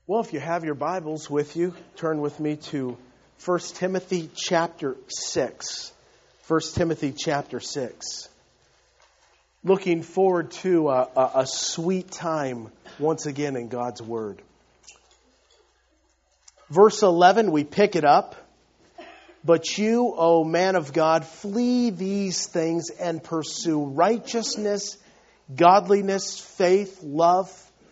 Well, if you have your Bibles with you, turn with me to 1 Timothy chapter 6. 1 Timothy chapter 6. Looking forward to a sweet time once again in God's Word. Verse 11, we pick it up. But you, O man of God, flee these things and pursue righteousness, godliness, faith, love,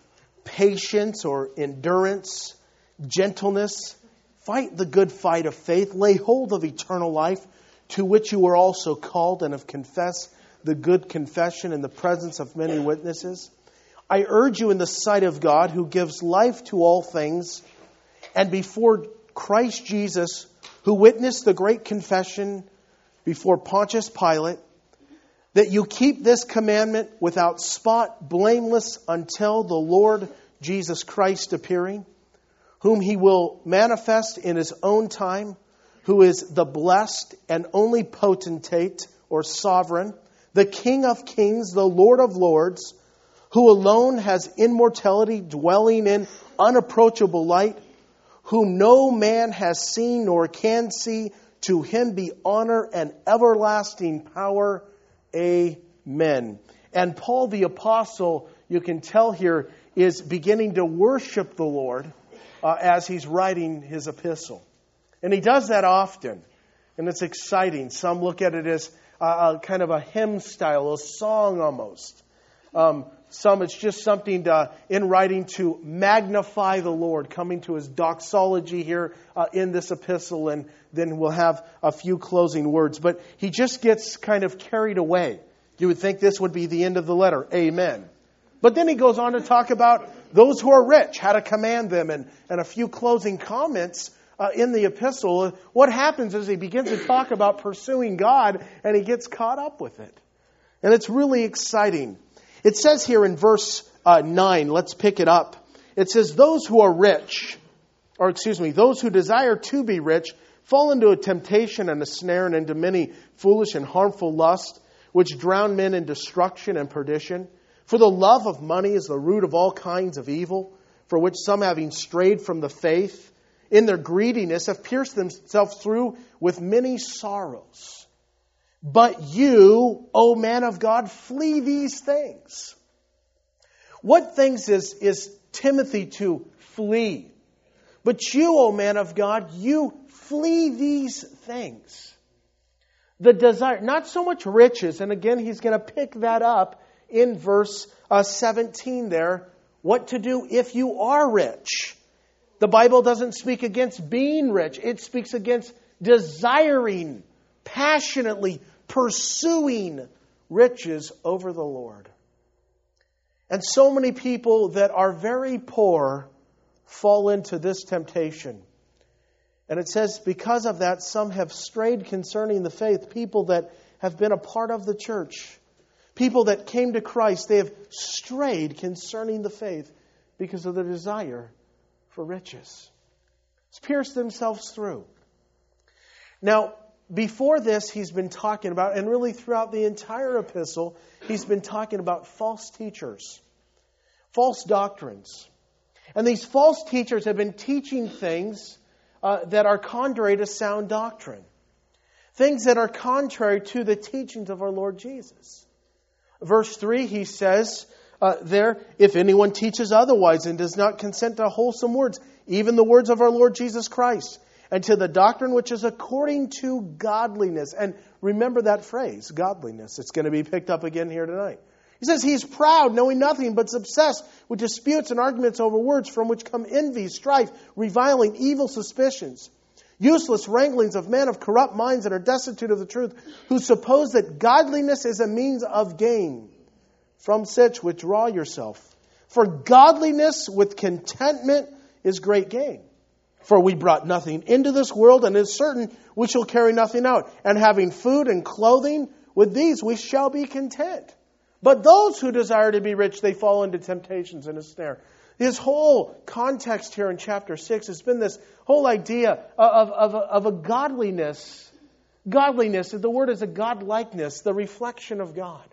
patience or endurance, gentleness. Fight the good fight of faith. Lay hold of eternal life, to which you were also called and have confessed the good confession in the presence of many witnesses. I urge you in the sight of God, who gives life to all things, and before Christ Jesus, who witnessed the great confession before Pontius Pilate, that you keep this commandment without spot, blameless, until the Lord Jesus Christ appearing, whom He will manifest in His own time, who is the blessed and only potentate or sovereign, the King of kings, the Lord of lords, who alone has immortality, dwelling in unapproachable light, whom no man has seen nor can see. To Him be honor and everlasting power. Amen. And Paul the Apostle, you can tell here, is beginning to worship the Lord as he's writing his epistle. And he does that often. And it's exciting. Some look at it as kind of a hymn style, a song almost. Some it's just something in writing to magnify the Lord, coming to His doxology here in this epistle, and then we'll have a few closing words. But he just gets kind of carried away. You would think this would be the end of the letter. Amen. But then he goes on to talk about those who are rich, how to command them, and a few closing comments in the epistle. What happens is he begins to talk about pursuing God, and he gets caught up with it. And it's really exciting. It says here in verse 9, let's pick it up. It says, those who desire to be rich fall into a temptation and a snare and into many foolish and harmful lusts, which drown men in destruction and perdition. For the love of money is the root of all kinds of evil, for which some, having strayed from the faith, in their greediness have pierced themselves through with many sorrows. But you, O man of God, flee these things. What things is Timothy to flee? But you, O man of God, you flee these things. The desire, not so much riches, and again he's going to pick that up in verse 17 there. What to do if you are rich. The Bible doesn't speak against being rich. It speaks against desiring, passionately pursuing riches over the Lord. And so many people that are very poor fall into this temptation. And it says, because of that, some have strayed concerning the faith. People that have been a part of the church, people that came to Christ, they have strayed concerning the faith because of their desire for riches. It's pierced themselves through. Now, before this, he's been talking about, and really throughout the entire epistle, he's been talking about false teachers, false doctrines. And these false teachers have been teaching things that are contrary to sound doctrine. Things that are contrary to the teachings of our Lord Jesus. Verse 3, he says there, if anyone teaches otherwise and does not consent to wholesome words, even the words of our Lord Jesus Christ, and to the doctrine which is according to godliness. And remember that phrase, godliness. It's going to be picked up again here tonight. He says, he's proud, knowing nothing, but is obsessed with disputes and arguments over words, from which come envy, strife, reviling, evil suspicions, useless wranglings of men of corrupt minds that are destitute of the truth, who suppose that godliness is a means of gain. From such withdraw yourself. For godliness with contentment is great gain. For we brought nothing into this world, and it is certain we shall carry nothing out. And having food and clothing, with these we shall be content. But those who desire to be rich, they fall into temptations and a snare. His whole context here in chapter 6 has been this whole idea of a godliness. Godliness, the word is a godlikeness, the reflection of God.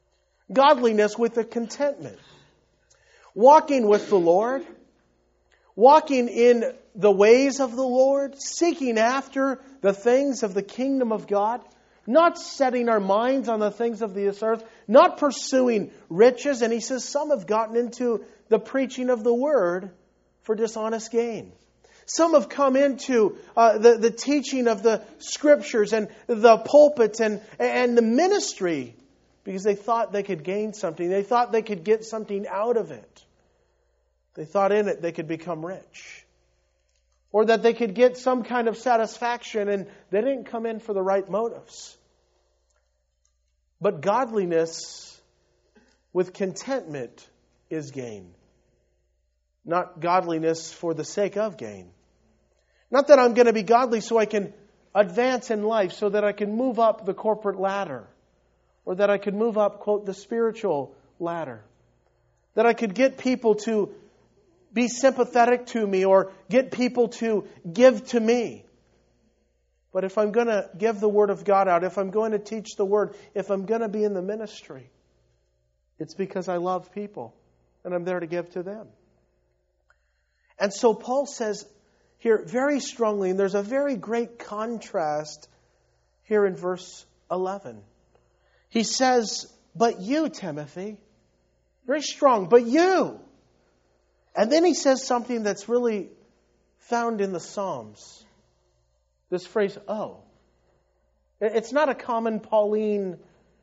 Godliness with a contentment. Walking with the Lord. walking in the ways of the Lord, seeking after the things of the kingdom of God, not setting our minds on the things of this earth, not pursuing riches. And he says some have gotten into the preaching of the word for dishonest gain. Some have come into the teaching of the scriptures and the pulpits and the ministry because they thought they could gain something. They thought they could get something out of it. They thought in it they could become rich. Or that they could get some kind of satisfaction, and they didn't come in for the right motives. But godliness with contentment is gain. Not godliness for the sake of gain. Not that I'm going to be godly so I can advance in life, so that I can move up the corporate ladder. Or that I could move up, quote, the spiritual ladder. That I could get people to be sympathetic to me or get people to give to me. But if I'm going to give the Word of God out, if I'm going to teach the Word, if I'm going to be in the ministry, it's because I love people and I'm there to give to them. And so Paul says here very strongly, and there's a very great contrast here in verse 11. He says, but you, Timothy, very strong, but you. And then he says something that's really found in the Psalms. This phrase, oh. It's not a common Pauline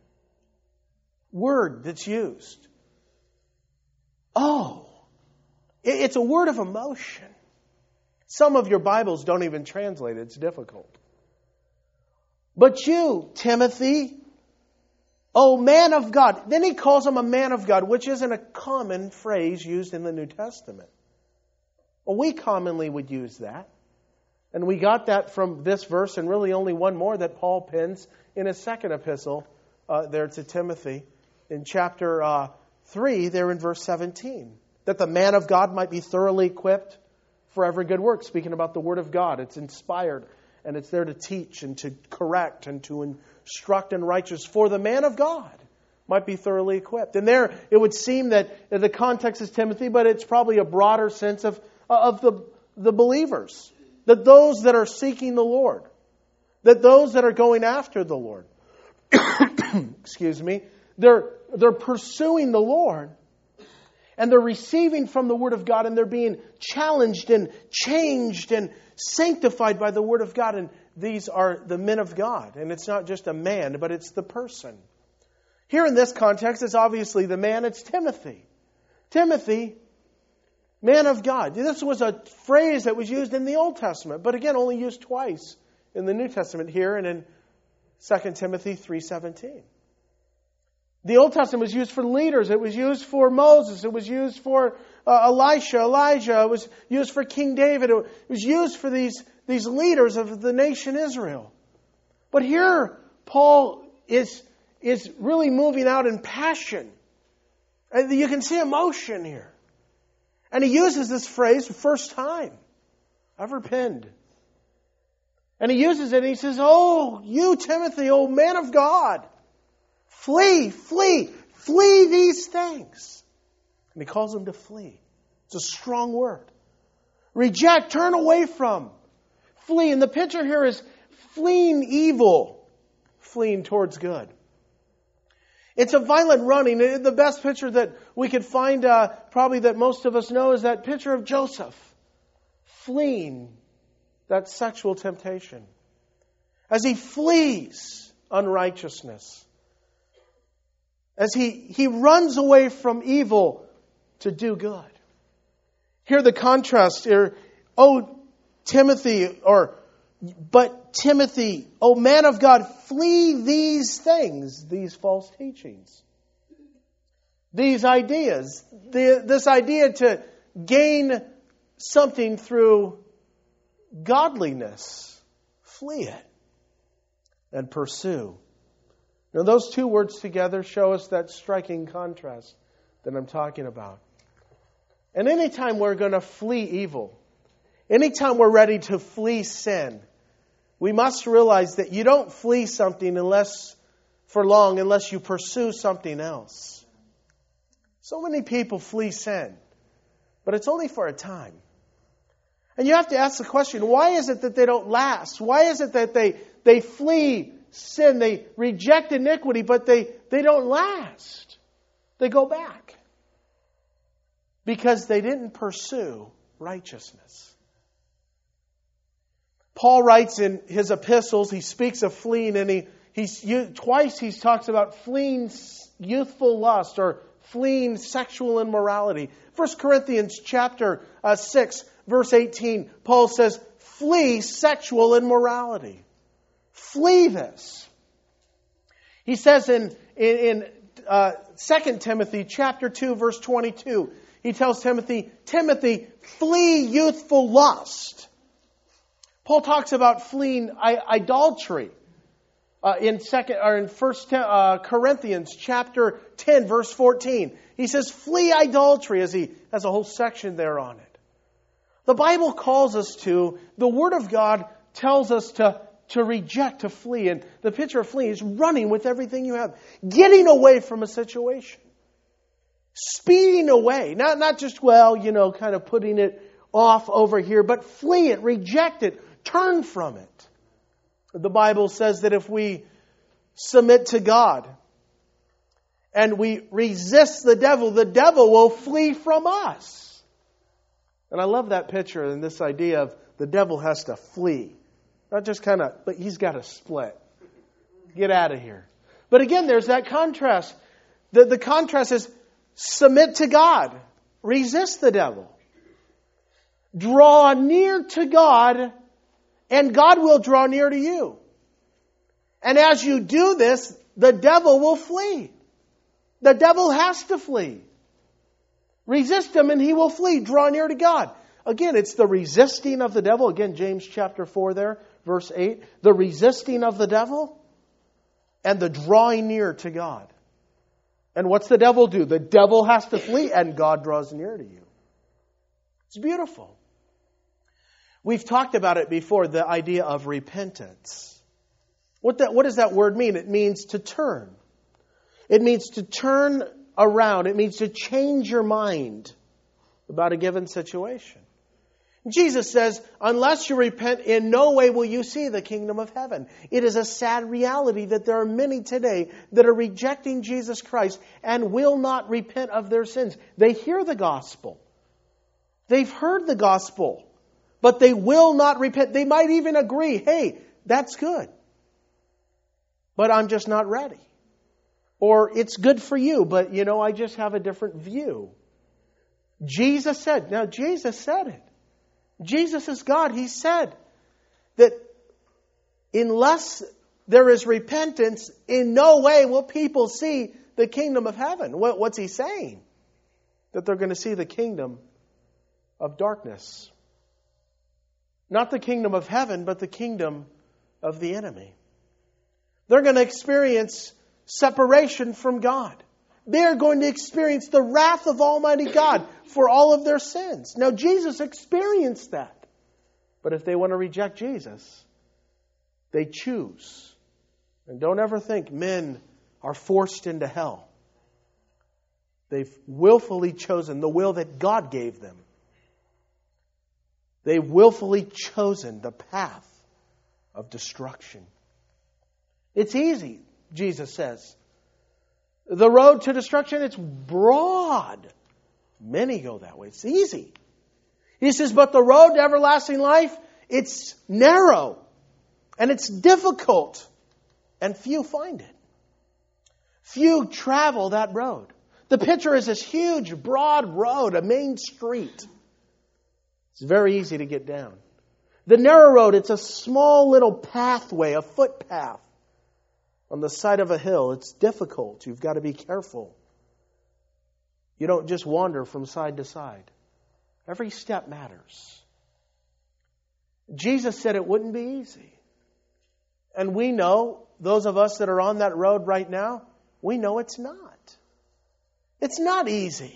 word that's used. Oh. It's a word of emotion. Some of your Bibles don't even translate it. It's difficult. But you, Timothy, oh, man of God. Then he calls him a man of God, which isn't a common phrase used in the New Testament. Well, we commonly would use that. And we got that from this verse and really only one more that Paul pins in his second epistle there to Timothy. In chapter 3, there in verse 17. That the man of God might be thoroughly equipped for every good work. Speaking about the Word of God. It's inspired and it's there to teach and to correct and to instruct in righteousness. For the man of God might be thoroughly equipped. And there it would seem that the context is Timothy, but it's probably a broader sense of the believers. That those that are seeking the Lord. That those that are going after the Lord. Excuse me. They're pursuing the Lord. And they're receiving from the Word of God, and they're being challenged and changed and sanctified by the Word of God. And these are the men of God. And it's not just a man, but it's the person. Here in this context, it's obviously the man. It's Timothy. Timothy, man of God. This was a phrase that was used in the Old Testament, but again, only used twice in the New Testament here and in 2 Timothy 3:17. The Old Testament was used for leaders. It was used for Moses. It was used for Elijah. It was used for King David. It was used for these leaders of the nation Israel. But here, Paul is really moving out in passion. And you can see emotion here. And he uses this phrase the first time ever penned. And he uses it and he says, oh, you Timothy, oh man of God. Flee these things. And he calls them to flee. It's a strong word. Reject, turn away from. Flee. And the picture here is fleeing evil, fleeing towards good. It's a violent running. The best picture that we could find, probably that most of us know, is that picture of Joseph fleeing that sexual temptation. As he flees unrighteousness. As he runs away from evil to do good. Here the contrast here. Oh, Timothy, but Timothy, oh man of God, flee these things, these false teachings. These ideas. This idea to gain something through godliness. Flee it. And pursue. Now those two words together show us that striking contrast that I'm talking about. And anytime we're going to flee evil, anytime we're ready to flee sin, we must realize that you don't flee something unless you pursue something else. So many people flee sin, but it's only for a time. And you have to ask the question, why is it that they don't last? Why is it that they flee sin, they reject iniquity, but they don't last? They go back. Because they didn't pursue righteousness. Paul writes in his epistles, he speaks of fleeing, and twice he talks about fleeing youthful lust or fleeing sexual immorality. 1 Corinthians chapter 6, verse 18, Paul says, flee sexual immorality. Flee this. He says in 2 Timothy chapter 2, verse 22, he tells Timothy, flee youthful lust. Paul talks about fleeing idolatry in 1 Corinthians chapter 10, verse 14. He says, flee idolatry, as he has a whole section there on it. The Bible calls us to, the Word of God tells us to reject, to flee. And the picture of fleeing is running with everything you have. Getting away from a situation. Speeding away. Not just, kind of putting it off over here, but flee it, reject it, turn from it. The Bible says that if we submit to God and we resist the devil will flee from us. And I love that picture and this idea of the devil has to flee. Not just but he's got to split. Get out of here. But again, there's that contrast. The contrast is submit to God. Resist the devil. Draw near to God, and God will draw near to you. And as you do this, the devil will flee. The devil has to flee. Resist him and he will flee. Draw near to God. Again, it's the resisting of the devil. Again, James chapter 4 there, verse 8. The resisting of the devil and the drawing near to God. And what's the devil do? The devil has to flee and God draws near to you. It's beautiful. We've talked about it before, the idea of repentance. What does that word mean? It means to turn. It means to turn around. It means to change your mind about a given situation. Jesus says, unless you repent, in no way will you see the kingdom of heaven. It is a sad reality that there are many today that are rejecting Jesus Christ and will not repent of their sins. They hear the gospel. They've heard the gospel, but they will not repent. They might even agree, hey, that's good, but I'm just not ready. Or it's good for you, but I just have a different view. Jesus said it. Jesus is God. He said that unless there is repentance, in no way will people see the kingdom of heaven. What's he saying? That they're going to see the kingdom of darkness. Not the kingdom of heaven, but the kingdom of the enemy. They're going to experience separation from God. They're going to experience the wrath of Almighty God for all of their sins. Now, Jesus experienced that. But if they want to reject Jesus, they choose. And don't ever think men are forced into hell. They've willfully chosen the will that God gave them. They've willfully chosen the path of destruction. It's easy, Jesus says. The road to destruction, it's broad. Many go that way. It's easy. He says, but the road to everlasting life, it's narrow. And it's difficult. And few find it. Few travel that road. The picture is this huge, broad road, a main street. It's very easy to get down. The narrow road, it's a small little pathway, a footpath on the side of a hill. It's difficult. You've got to be careful. You don't just wander from side to side. Every step matters. Jesus said it wouldn't be easy. And we know, those of us that are on that road right now, we know it's not. It's not easy.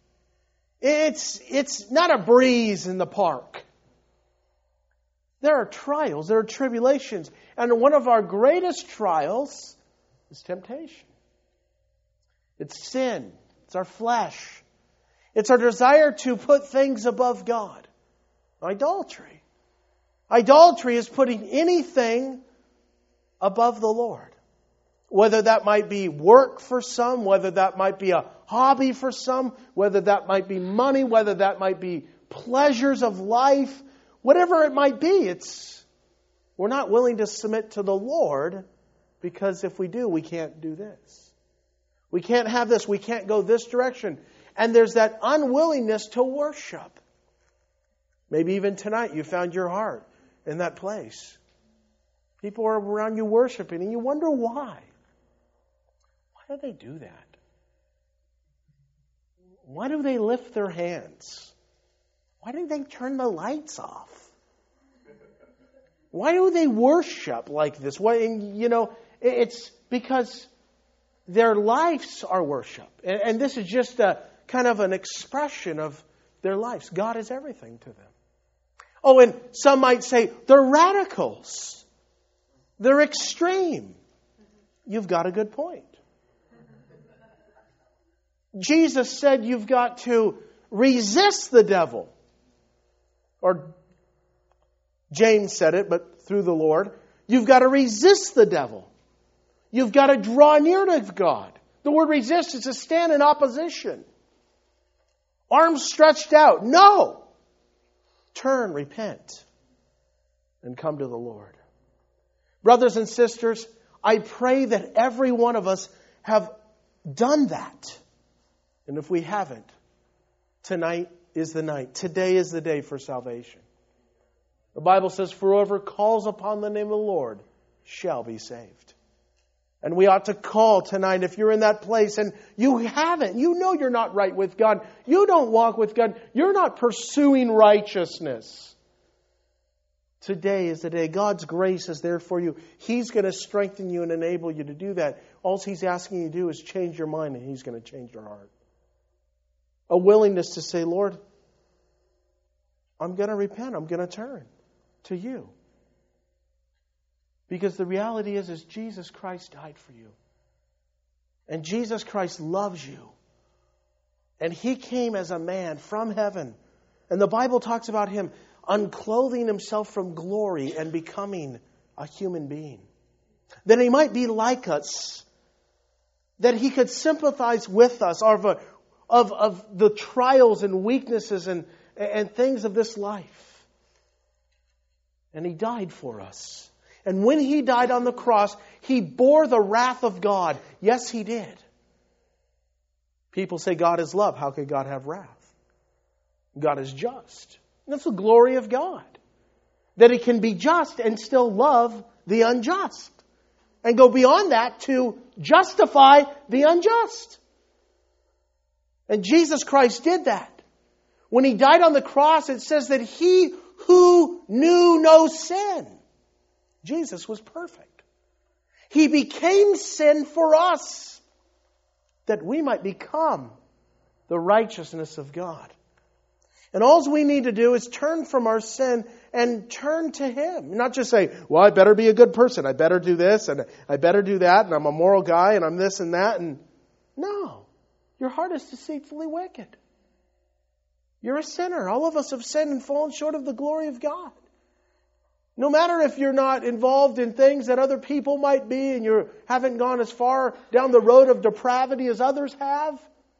It's not a breeze in the park. There are trials, there are tribulations. And one of our greatest trials is temptation. It's sin. It's our flesh. It's our desire to put things above God. Idolatry. Idolatry is putting anything above the Lord. Whether that might be work for some, whether that might be a hobby for some, whether that might be money, whether that might be pleasures of life, whatever it might be, we're not willing to submit to the Lord, because if we do, we can't do this. We can't have this. We can't go this direction. And there's that unwillingness to worship. Maybe even tonight you found your heart in that place. People are around you worshiping, and you wonder why. Why do they do that? Why do they lift their hands? Why do they turn the lights off? Why do they worship like this? It's because their lives are worship. And this is just a kind of an expression of their lives. God is everything to them. Oh, and some might say they're radicals. They're extreme. You've got a good point. Jesus said you've got to resist the devil. Or James said it, but through the Lord. You've got to resist the devil. You've got to draw near to God. The word resist is to stand in opposition. Arms stretched out. No! Turn, repent, and come to the Lord. Brothers and sisters, I pray that every one of us have done that. And if we haven't, tonight is the night. Today is the day for salvation. The Bible says, "For whoever calls upon the name of the Lord shall be saved." And we ought to call tonight if you're in that place and you haven't. You know you're not right with God. You don't walk with God. You're not pursuing righteousness. Today is the day. God's grace is there for you. He's going to strengthen you and enable you to do that. All He's asking you to do is change your mind, and He's going to change your heart. A willingness to say, "Lord, I'm going to repent. I'm going to turn to You." Because the reality is Jesus Christ died for you. And Jesus Christ loves you. And He came as a man from heaven. And the Bible talks about Him unclothing Himself from glory and becoming a human being. That He might be like us. That He could sympathize with us of the trials and weaknesses and things of this life. And He died for us. And when He died on the cross, He bore the wrath of God. Yes, He did. People say God is love. How could God have wrath? God is just. And that's the glory of God. That He can be just and still love the unjust. And go beyond that to justify the unjust. And Jesus Christ did that. When He died on the cross, it says that He who knew no sin, Jesus was perfect. He became sin for us, that we might become the righteousness of God. And all we need to do is turn from our sin and turn to Him. Not just say, "Well, I better be a good person. I better do this and I better do that, and I'm a moral guy and I'm this and that." And no, your heart is deceitfully wicked. You're a sinner. All of us have sinned and fallen short of the glory of God. No matter if you're not involved in things that other people might be and you haven't gone as far down the road of depravity as others have,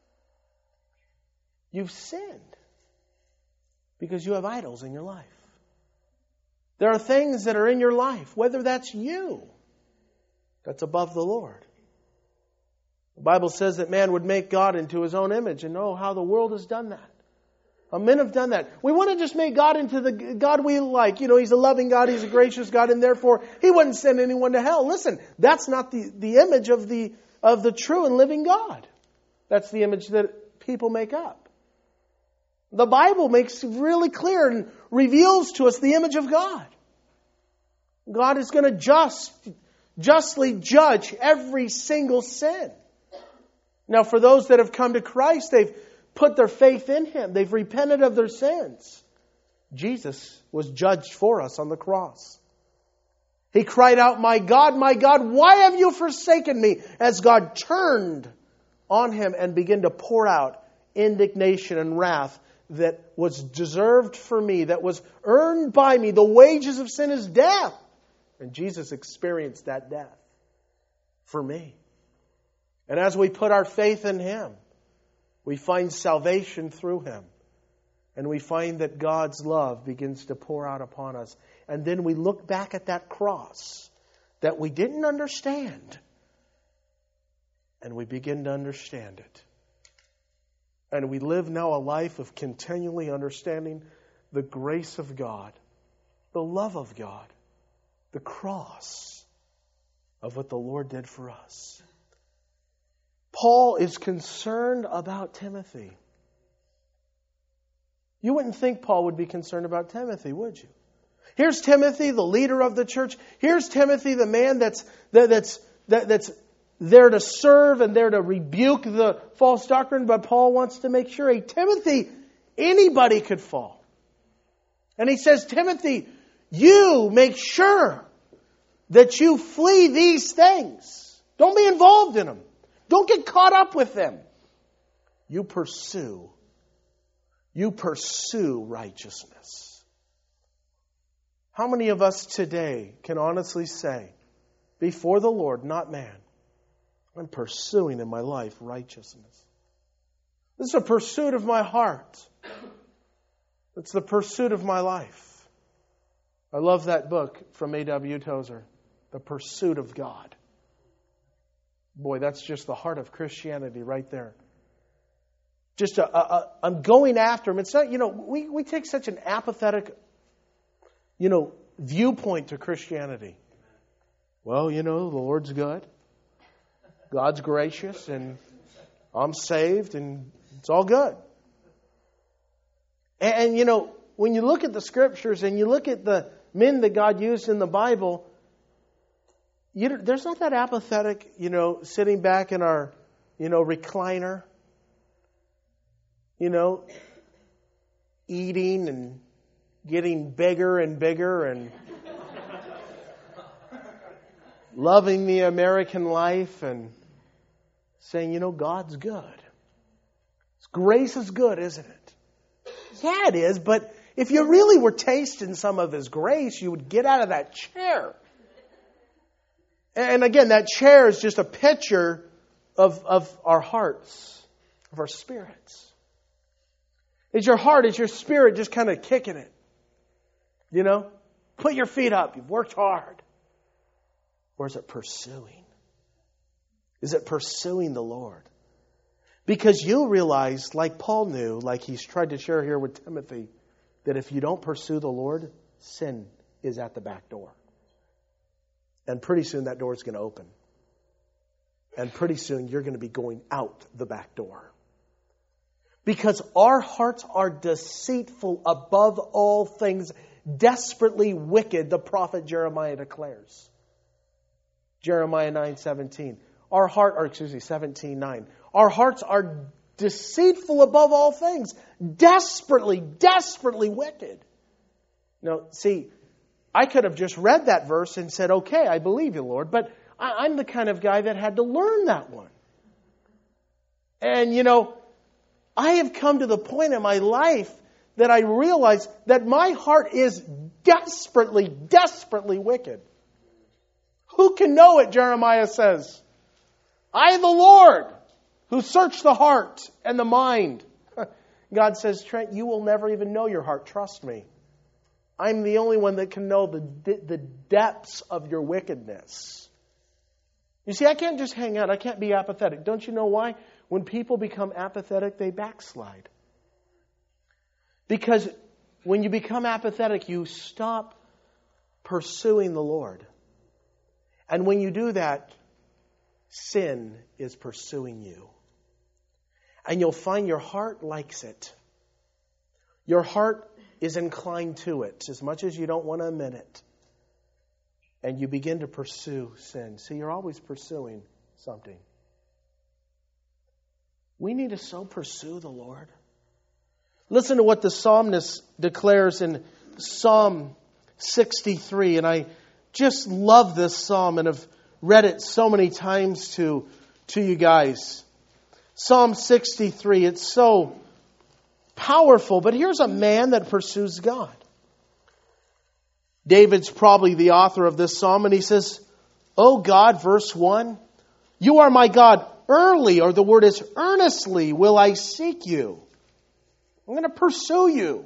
you've sinned because you have idols in your life. There are things that are in your life, whether that's you, that's above the Lord. The Bible says that man would make God into his own image, and oh, how the world has done that. Men have done that. We want to just make God into the God we like. He's a loving God, He's a gracious God, and therefore He wouldn't send anyone to hell. Listen, that's not the image of the true and living God. That's the image that people make up. The Bible makes really clear and reveals to us the image of God. God is going to justly judge every single sin. Now, for those that have come to Christ, they've put their faith in Him. They've repented of their sins. Jesus was judged for us on the cross. He cried out, my God, why have you forsaken me?" As God turned on Him and began to pour out indignation and wrath that was deserved for me, that was earned by me. The wages of sin is death. And Jesus experienced that death for me. And as we put our faith in Him, we find salvation through Him. And we find that God's love begins to pour out upon us. And then we look back at that cross that we didn't understand. And we begin to understand it. And we live now a life of continually understanding the grace of God, the love of God, the cross of what the Lord did for us. Paul is concerned about Timothy. You wouldn't think Paul would be concerned about Timothy, would you? Here's Timothy, the leader of the church. Here's Timothy, the man that's there to serve and there to rebuke the false doctrine. But Paul wants to make sure, hey, Timothy, anybody could fall. And he says, Timothy, you make sure that you flee these things. Don't be involved in them. Don't get caught up with them. You pursue righteousness. How many of us today can honestly say, before the Lord, not man, I'm pursuing in my life righteousness? This is a pursuit of my heart. It's the pursuit of my life. I love that book from A.W. Tozer, The Pursuit of God. Boy, that's just the heart of Christianity right there. Just I'm going after Him. It's not, we take such an apathetic, viewpoint to Christianity. Well, the Lord's good. God's gracious, and I'm saved, and it's all good. And when you look at the Scriptures and you look at the men that God used in the Bible, there's not that apathetic, sitting back in our, recliner, eating and getting bigger and bigger and loving the American life and saying, God's good. Grace is good, isn't it? Yeah, it is, but if you really were tasting some of His grace, you would get out of that chair. And again, that chair is just a picture of our hearts, of our spirits. Is your heart, is your spirit just kind of kicking it? Put your feet up. You've worked hard. Or is it pursuing? Is it pursuing the Lord? Because you'll realize, like Paul knew, like he's tried to share here with Timothy, that if you don't pursue the Lord, sin is at the back door. And pretty soon that door is going to open. And pretty soon you're going to be going out the back door. Because our hearts are deceitful above all things, desperately wicked, the prophet Jeremiah declares. Jeremiah 9:17. 17:9. Our hearts are deceitful above all things, desperately, desperately wicked. Now, see, I could have just read that verse and said, okay, I believe you, Lord, but I'm the kind of guy that had to learn that one. And, I have come to the point in my life that I realize that my heart is desperately, desperately wicked. Who can know it, Jeremiah says? I, the Lord, who search the heart and the mind. God says, Trent, you will never even know your heart. Trust me. I'm the only one that can know the depths of your wickedness. You see, I can't just hang out. I can't be apathetic. Don't you know why? When people become apathetic, they backslide. Because when you become apathetic, you stop pursuing the Lord. And when you do that, sin is pursuing you. And you'll find your heart likes it. Your heart is inclined to it as much as you don't want to admit it. And you begin to pursue sin. See, you're always pursuing something. We need to so pursue the Lord. Listen to what the psalmist declares in Psalm 63. And I just love this psalm and have read it so many times to you guys. Psalm 63, it's so powerful. But here's a man that pursues God. David's probably the author of this psalm, and he says, "O God," verse 1, "you are my God. Early," or the word is earnestly, "will I seek you." I'm going to pursue you.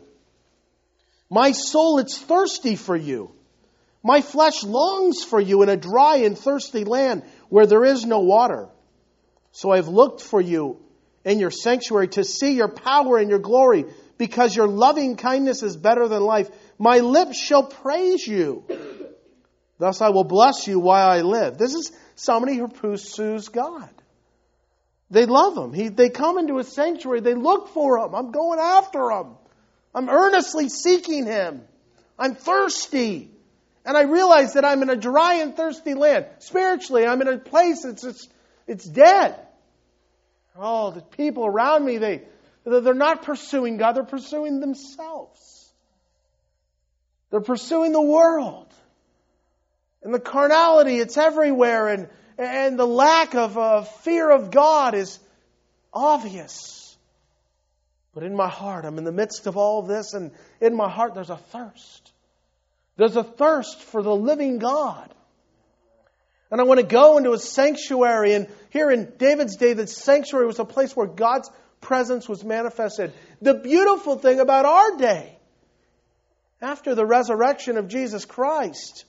My soul, it's thirsty for you. My flesh longs for you in a dry and thirsty land where there is no water. So I've looked for you in your sanctuary to see your power and your glory, because your loving kindness is better than life. My lips shall praise you. Thus I will bless you while I live. This is somebody who pursues God. They love Him. They come into His sanctuary. They look for Him. I'm going after Him. I'm earnestly seeking Him. I'm thirsty. And I realize that I'm in a dry and thirsty land. Spiritually, I'm in a place it's dead. Oh, the people around me, they're not pursuing God. They're pursuing themselves. They're pursuing the world. And the carnality, it's everywhere. And the lack of fear of God is obvious. But in my heart, I'm in the midst of all this, and in my heart there's a thirst. There's a thirst for the living God. And I want to go into a sanctuary. And here in David's day, the sanctuary was a place where God's presence was manifested. The beautiful thing about our day, after the resurrection of Jesus Christ,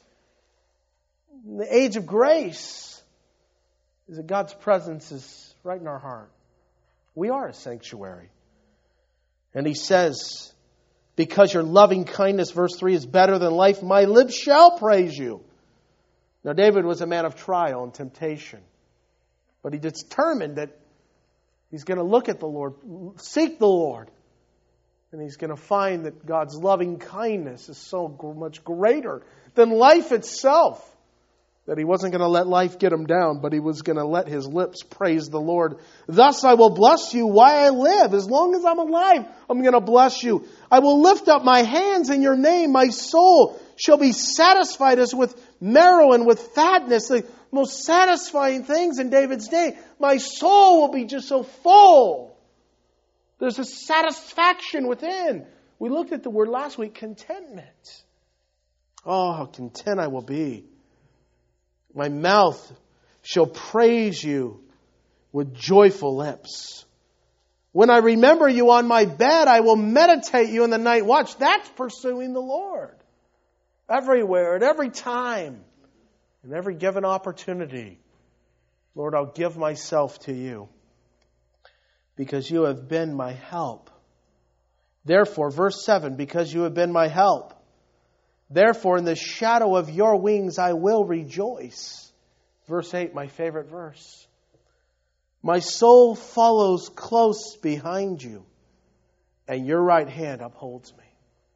in the age of grace, is that God's presence is right in our heart. We are a sanctuary. And He says, because your loving kindness, verse 3, is better than life, my lips shall praise you. Now, David was a man of trial and temptation. But he determined that he's going to look at the Lord, seek the Lord. And he's going to find that God's loving kindness is so much greater than life itself, that he wasn't going to let life get him down, but he was going to let his lips praise the Lord. Thus I will bless you while I live. As long as I'm alive, I'm going to bless you. I will lift up my hands in your name. My soul shall be satisfied as with marrow and with fatness. The most satisfying things in David's day. My soul will be just so full. There's a satisfaction within. We looked at the word last week, contentment. Oh, how content I will be. My mouth shall praise you with joyful lips. When I remember you on my bed, I will meditate you in the night watch. That's pursuing the Lord. Everywhere, at every time, in every given opportunity. Lord, I'll give myself to you, because you have been my help. Therefore, verse 7, because you have been my help. Therefore, in the shadow of your wings I will rejoice. Verse 8, my favorite verse. My soul follows close behind you, and your right hand upholds me.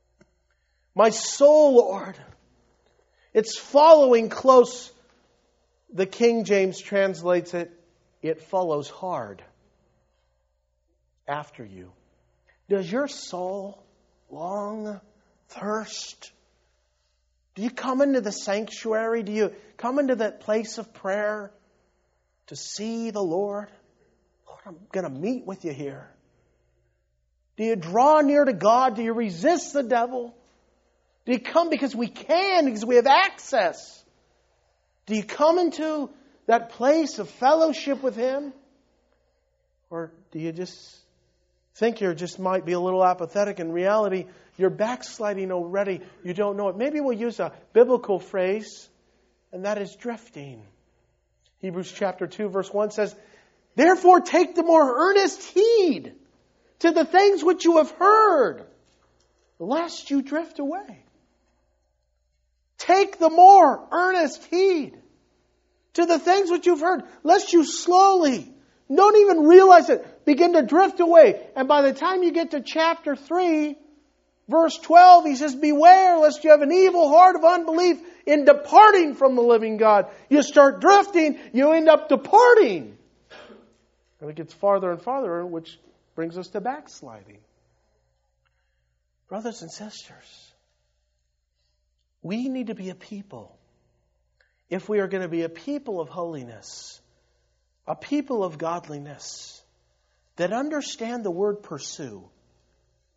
My soul, Lord, it's following close. The King James translates it follows hard after you. Does your soul long, thirst? Do you come into the sanctuary? Do you come into that place of prayer to see the Lord? Lord, I'm going to meet with you here. Do you draw near to God? Do you resist the devil? Do you come because we can, because we have access? Do you come into that place of fellowship with Him? Or do you just think you just might be a little apathetic? In reality, you're backsliding already. You don't know it. Maybe we'll use a biblical phrase, and that is drifting. Hebrews chapter 2, verse 1 says, therefore take the more earnest heed to the things which you have heard, lest you drift away. Take the more earnest heed to the things which you've heard, lest you slowly, don't even realize it, begin to drift away. And by the time you get to chapter 3, verse 12, he says, beware lest you have an evil heart of unbelief in departing from the living God. You start drifting, you end up departing. And it gets farther and farther, which brings us to backsliding. Brothers and sisters, we need to be a people. If we are going to be a people of holiness, a people of godliness, that understand the word pursue.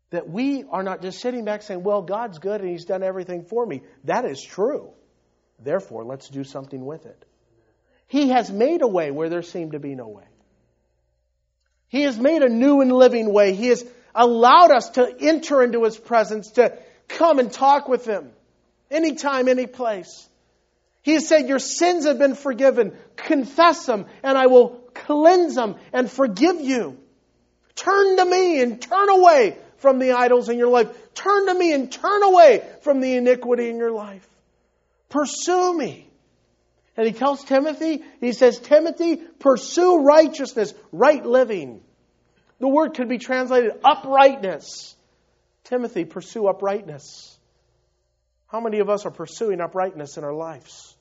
that we are not just sitting back saying, well, God's good and He's done everything for me. That is true. Therefore, let's do something with it. He has made a way where there seemed to be no way. He has made a new and living way. He has allowed us to enter into His presence, to come and talk with Him. Anytime, any place. He has said, your sins have been forgiven. Confess them and I will cleanse them and forgive you. Turn to me and turn away from the idols in your life. Turn to me and turn away from the iniquity in your life. Pursue me. And he tells Timothy, he says, Timothy, pursue righteousness, right living. The word could be translated uprightness. Timothy, pursue uprightness. How many of us are pursuing uprightness in our lives?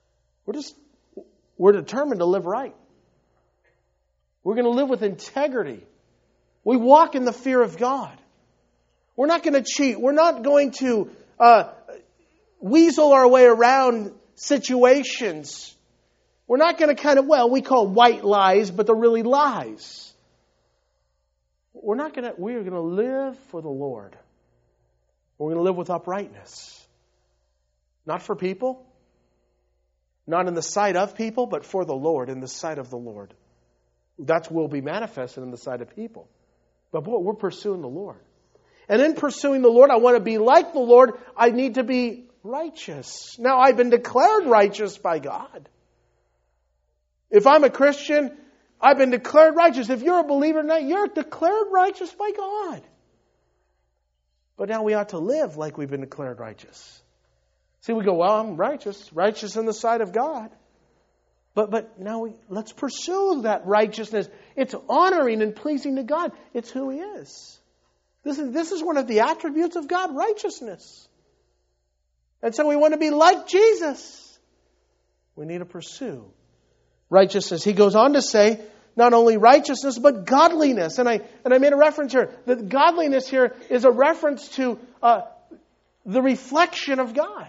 We're determined to live right. We're going to live with integrity. We walk in the fear of God. We're not going to cheat. We're not going to weasel our way around situations. We're not going to we call white lies, but they're really lies. We are going to live for the Lord. We're going to live with uprightness. Not for people. Not in the sight of people, but for the Lord, in the sight of the Lord. That will be manifested in the sight of people. But we're pursuing the Lord. And in pursuing the Lord, I want to be like the Lord. I need to be righteous. Now, I've been declared righteous by God. If I'm a Christian, I've been declared righteous. If you're a believer tonight, you're declared righteous by God. But now we ought to live like we've been declared righteous. See, we go, well, I'm righteous in the sight of God. But now let's pursue that righteousness. It's honoring and pleasing to God. It's who He is. This is one of the attributes of God, righteousness. And so we want to be like Jesus. We need to pursue righteousness. He goes on to say, not only righteousness, but godliness. And I made a reference here. That godliness here is a reference to the reflection of God.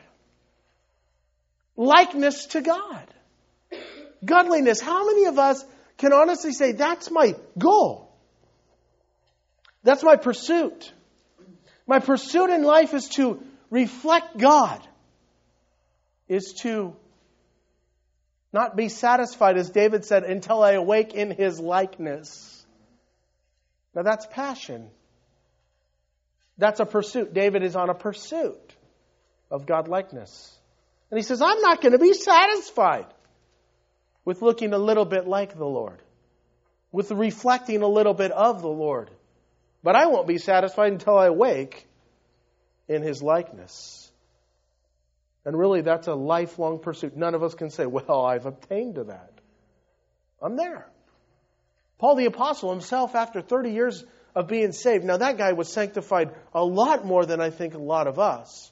Likeness to God. Godliness. How many of us can honestly say, that's my goal? That's my pursuit. My pursuit in life is to reflect God. Is to not be satisfied, as David said, until I awake in His likeness. Now that's passion. That's a pursuit. David is on a pursuit of God-likeness. And he says, I'm not going to be satisfied with looking a little bit like the Lord. With reflecting a little bit of the Lord. But I won't be satisfied until I awake in His likeness. And really, that's a lifelong pursuit. None of us can say, well, I've obtained to that. I'm there. Paul the Apostle himself, after 30 years of being saved, now that guy was sanctified a lot more than I think a lot of us.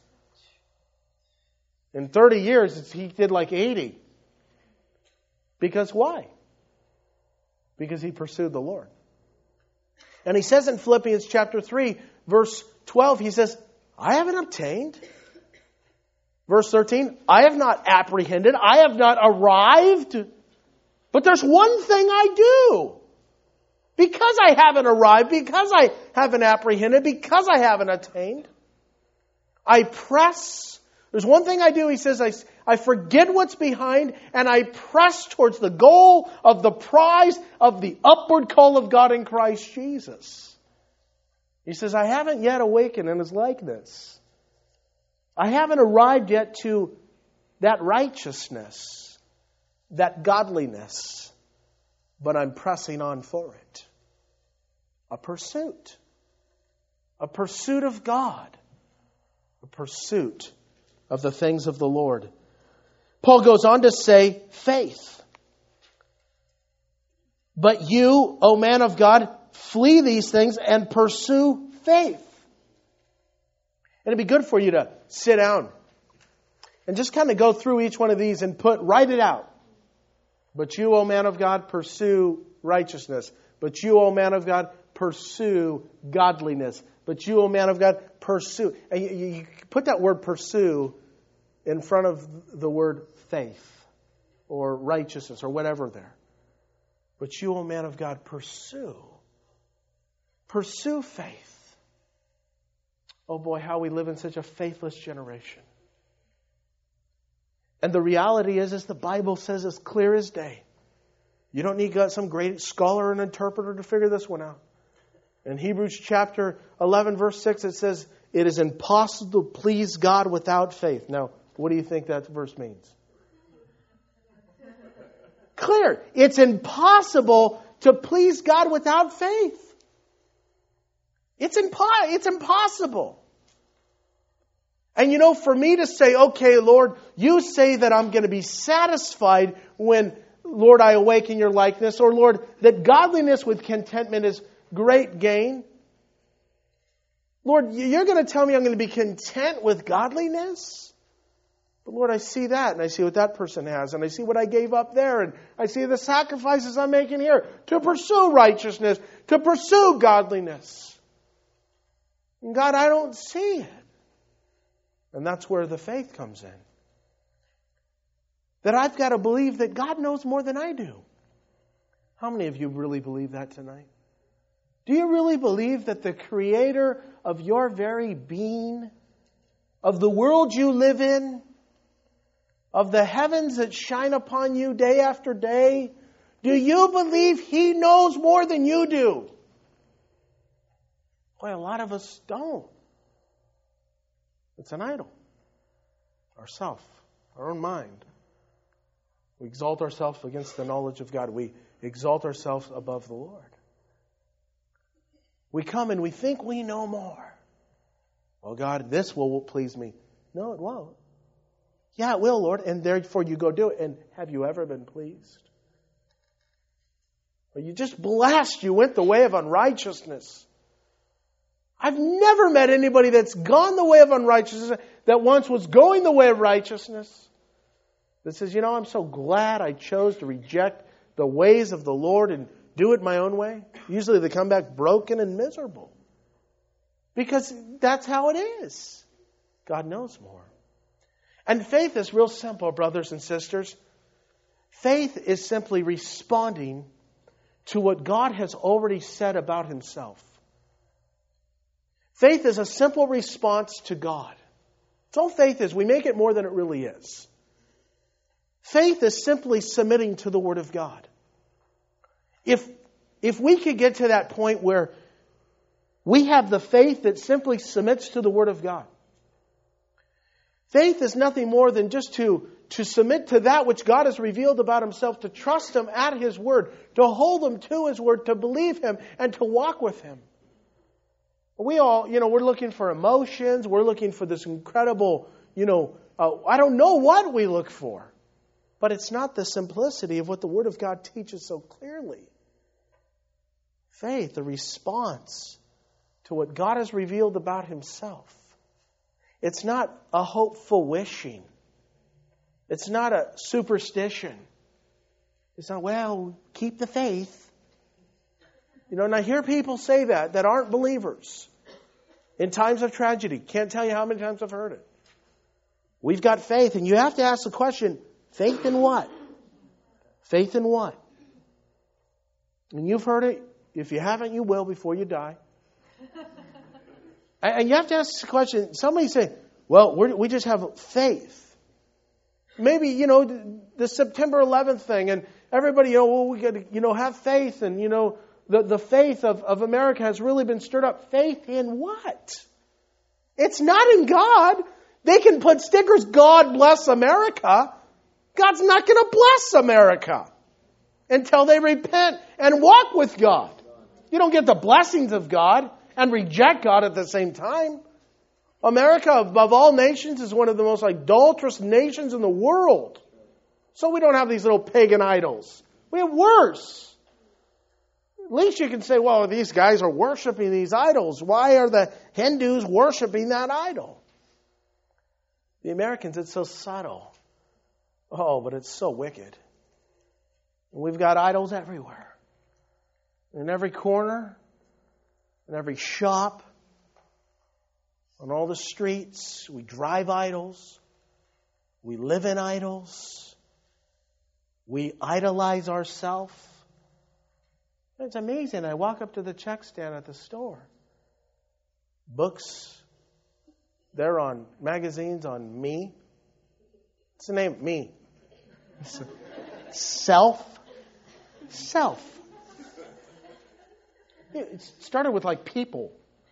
In 30 years, he did like 80. Because why? Because he pursued the Lord. And he says in Philippians chapter 3, verse 12, he says, I haven't obtained. Verse 13, I have not apprehended. I have not arrived. But there's one thing I do. Because I haven't arrived, because I haven't apprehended, because I haven't attained, I press. There's one thing I do, he says, I forget what's behind and I press towards the goal of the prize of the upward call of God in Christ Jesus. He says, I haven't yet awakened in His likeness. I haven't arrived yet to that righteousness, that godliness, but I'm pressing on for it. A pursuit of God, a pursuit of the things of the Lord. Paul goes on to say, faith. But you, O man of God, flee these things and pursue faith. And it'd be good for you to sit down and just kind of go through each one of these and write it out. But you, O man of God, pursue righteousness. But you, O man of God, pursue godliness. But you, O man of God, pursue. And you put that word pursue in front of the word faith or righteousness or whatever there. But you, O man of God, pursue. Pursue faith. Oh boy, how we live in such a faithless generation. And the reality is the Bible says as clear as day. You don't need some great scholar and interpreter to figure this one out. In Hebrews chapter 11, verse 6, it says, it is impossible to please God without faith. Now, what do you think that verse means? Clear. It's impossible to please God without faith. It's impossible. And for me to say, okay, Lord, you say that I'm going to be satisfied when, Lord, I awaken your likeness, or Lord, that godliness with contentment is great gain. Lord, you're going to tell me I'm going to be content with godliness? But Lord, I see that, and I see what that person has, and I see what I gave up there, and I see the sacrifices I'm making here to pursue righteousness, to pursue godliness. And God, I don't see it. And that's where the faith comes in. That I've got to believe that God knows more than I do. How many of you really believe that tonight? Do you really believe that the Creator of your very being, of the world you live in, of the heavens that shine upon you day after day, do you believe He knows more than you do? Boy, a lot of us don't. It's an idol. Ourself, our own mind. We exalt ourselves against the knowledge of God. We exalt ourselves above the Lord. We come and we think we know more. Well, God, this will please me. No, it won't. Yeah, it will, Lord, and therefore you go do it. And have you ever been pleased? Or you just blessed you went the way of unrighteousness. I've never met anybody that's gone the way of unrighteousness, that once was going the way of righteousness, that says, I'm so glad I chose to reject the ways of the Lord and do it my own way. Usually they come back broken and miserable. Because that's how it is. God knows more. And faith is real simple, brothers and sisters. Faith is simply responding to what God has already said about Himself. Faith is a simple response to God. That's all faith is. We make it more than it really is. Faith is simply submitting to the Word of God. If we could get to that point where we have the faith that simply submits to the Word of God. Faith is nothing more than just to submit to that which God has revealed about Himself, to trust Him at His Word, to hold Him to His Word, to believe Him, and to walk with Him. We all, we're looking for emotions. We're looking for this incredible, I don't know what we look for. But it's not the simplicity of what the Word of God teaches so clearly. Faith, the response to what God has revealed about Himself. It's not a hopeful wishing. It's not a superstition. It's not, keep the faith. And I hear people say that aren't believers. In times of tragedy. Can't tell you how many times I've heard it. We've got faith, and you have to ask the question, faith in what? Faith in what? And you've heard it. If you haven't, you will before you die. And you have to ask the question, somebody say, we just have faith. Maybe, the September 11th thing, and everybody, we got to, have faith, and, the faith of America has really been stirred up. Faith in what? It's not in God. They can put stickers, God bless America. God's not going to bless America until they repent and walk with God. You don't get the blessings of God and reject God at the same time. America, above all nations, is one of the most idolatrous nations in the world. So we don't have these little pagan idols. We have worse. At least you can say, these guys are worshiping these idols. Why are the Hindus worshiping that idol? The Americans, it's so subtle. Oh, but it's so wicked. We've got idols everywhere. In every corner, in every shop, on all the streets, we drive idols. We live in idols. We idolize ourselves. It's amazing. I walk up to the check stand at the store. Books, They're on magazines on me. What's the name? Me. Self. It started with like people.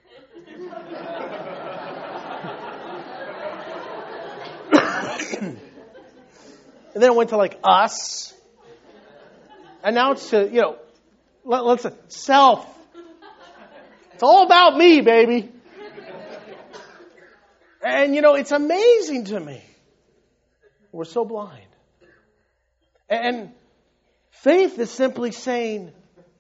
And then it went to like us. And now it's to, let's self. It's all about me, baby. And, it's amazing to me. We're so blind. And faith is simply saying,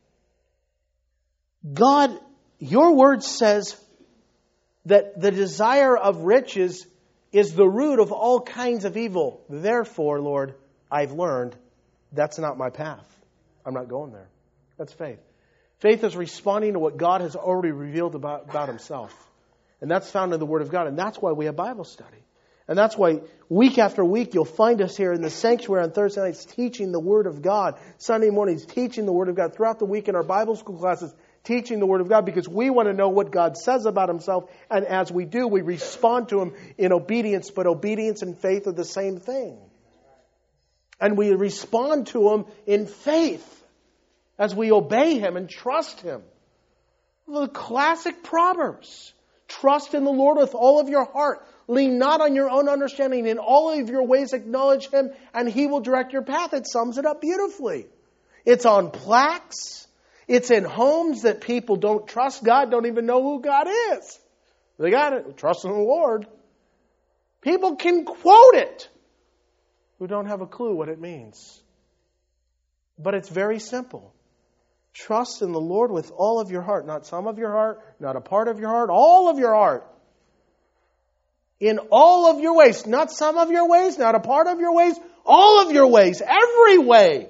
God, your word says that the desire of riches is the root of all kinds of evil. Therefore, Lord, I've learned that's not my path. I'm not going there. That's faith. Faith is responding to what God has already revealed about Himself. And that's found in the Word of God. And that's why we have Bible study. And that's why week after week you'll find us here in the sanctuary on Thursday nights teaching the Word of God. Sunday mornings teaching the Word of God. Throughout the week in our Bible school classes teaching the Word of God, because we want to know what God says about Himself. And as we do, we respond to Him in obedience. But obedience and faith are the same thing. And we respond to Him in faith as we obey Him and trust Him. The classic Proverbs. Trust in the Lord with all of your heart. Lean not on your own understanding. In all of your ways acknowledge Him, and He will direct your path. It sums it up beautifully. It's on plaques. It's in homes that people don't trust God, don't even know who God is. They got it. Trust in the Lord. People can quote it who don't have a clue what it means. But it's very simple. Trust in the Lord with all of your heart. Not some of your heart, not a part of your heart, all of your heart. In all of your ways. Not some of your ways, not a part of your ways, all of your ways, every way.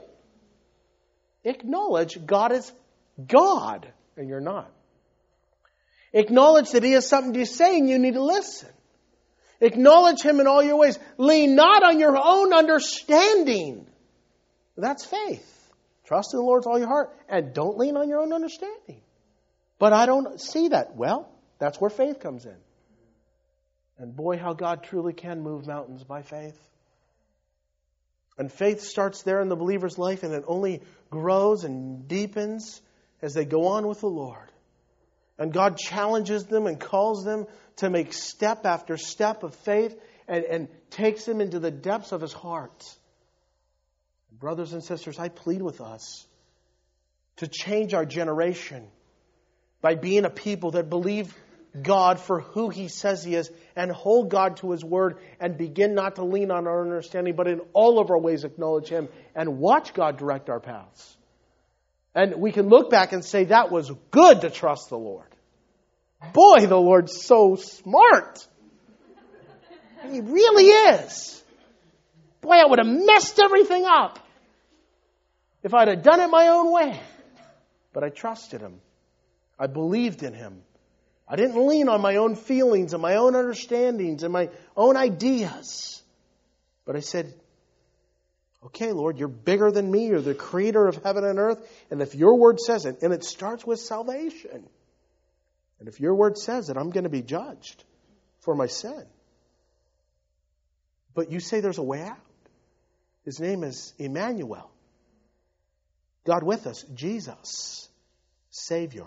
Acknowledge God is God, and you're not. Acknowledge that He has something to say and you need to listen. Acknowledge Him in all your ways. Lean not on your own understanding. That's faith. Trust in the Lord with all your heart and don't lean on your own understanding. But I don't see that. Well, that's where faith comes in. And boy, how God truly can move mountains by faith. And faith starts there in the believer's life, and it only grows and deepens as they go on with the Lord. And God challenges them and calls them to make step after step of faith and takes them into the depths of His heart. Brothers and sisters, I plead with us to change our generation by being a people that believe God for who He says He is and hold God to His word and begin not to lean on our understanding, but in all of our ways acknowledge Him and watch God direct our paths. And we can look back and say that was good to trust the Lord. Boy, the Lord's so smart. He really is. Boy, I would have messed everything up if I'd have done it my own way. But I trusted Him. I believed in Him. I didn't lean on my own feelings and my own understandings and my own ideas. But I said, okay, Lord, You're bigger than me. You're the creator of heaven and earth. And if Your word says it, and it starts with salvation. And if Your word says it, I'm going to be judged for my sin. But You say there's a way out. His name is Emmanuel. God with us, Jesus, Savior.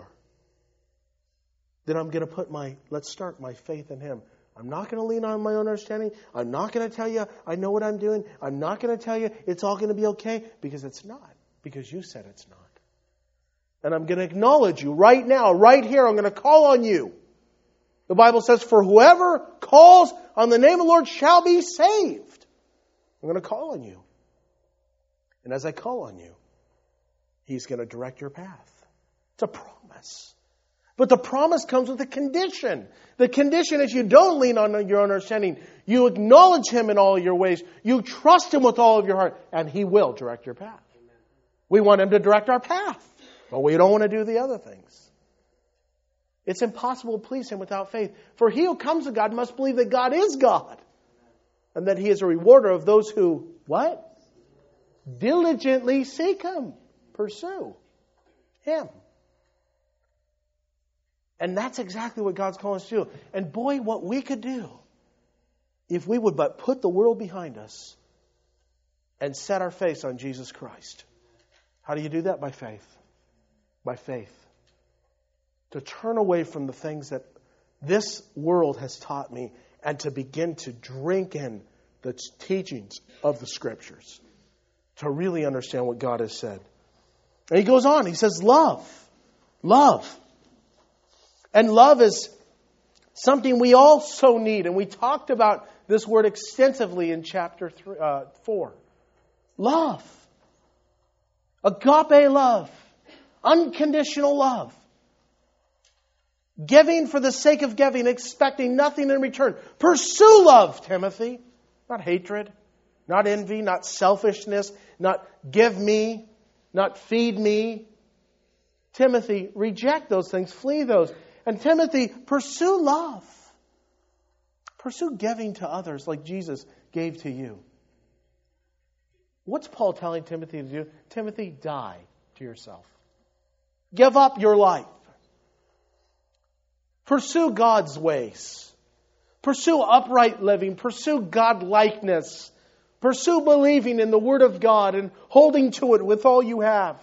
Then I'm going to let's start my faith in Him. I'm not going to lean on my own understanding. I'm not going to tell you I know what I'm doing. I'm not going to tell you it's all going to be okay, because it's not. Because You said it's not. And I'm going to acknowledge You right now, right here. I'm going to call on You. The Bible says, for whoever calls on the name of the Lord shall be saved. I'm going to call on You. And as I call on You, He's going to direct your path. It's a promise. But the promise comes with a condition. The condition is you don't lean on your understanding. You acknowledge Him in all your ways. You trust Him with all of your heart. And He will direct your path. We want Him to direct our path. But we don't want to do the other things. It's impossible to please Him without faith. For he who comes to God must believe that God is God. And that He is a rewarder of those who, what? Diligently seek Him. Pursue Him. And that's exactly what God's calling us to do. And boy, what we could do if we would but put the world behind us and set our face on Jesus Christ. How do you do that? By faith. By faith. To turn away from the things that this world has taught me and to begin to drink in the teachings of the Scriptures. To really understand what God has said. And he goes on, he says, love. Love. And love is something we also need. And we talked about this word extensively in chapter 4. Love. Agape love. Unconditional love. Giving for the sake of giving, expecting nothing in return. Pursue love, Timothy. Not hatred, not envy, not selfishness, not give me, not feed me. Timothy, reject those things, flee those. And Timothy, pursue love. Pursue giving to others like Jesus gave to you. What's Paul telling Timothy to do? Timothy, die to yourself. Give up your life. Pursue God's ways. Pursue upright living. Pursue God-likeness. Pursue believing in the Word of God and holding to it with all you have.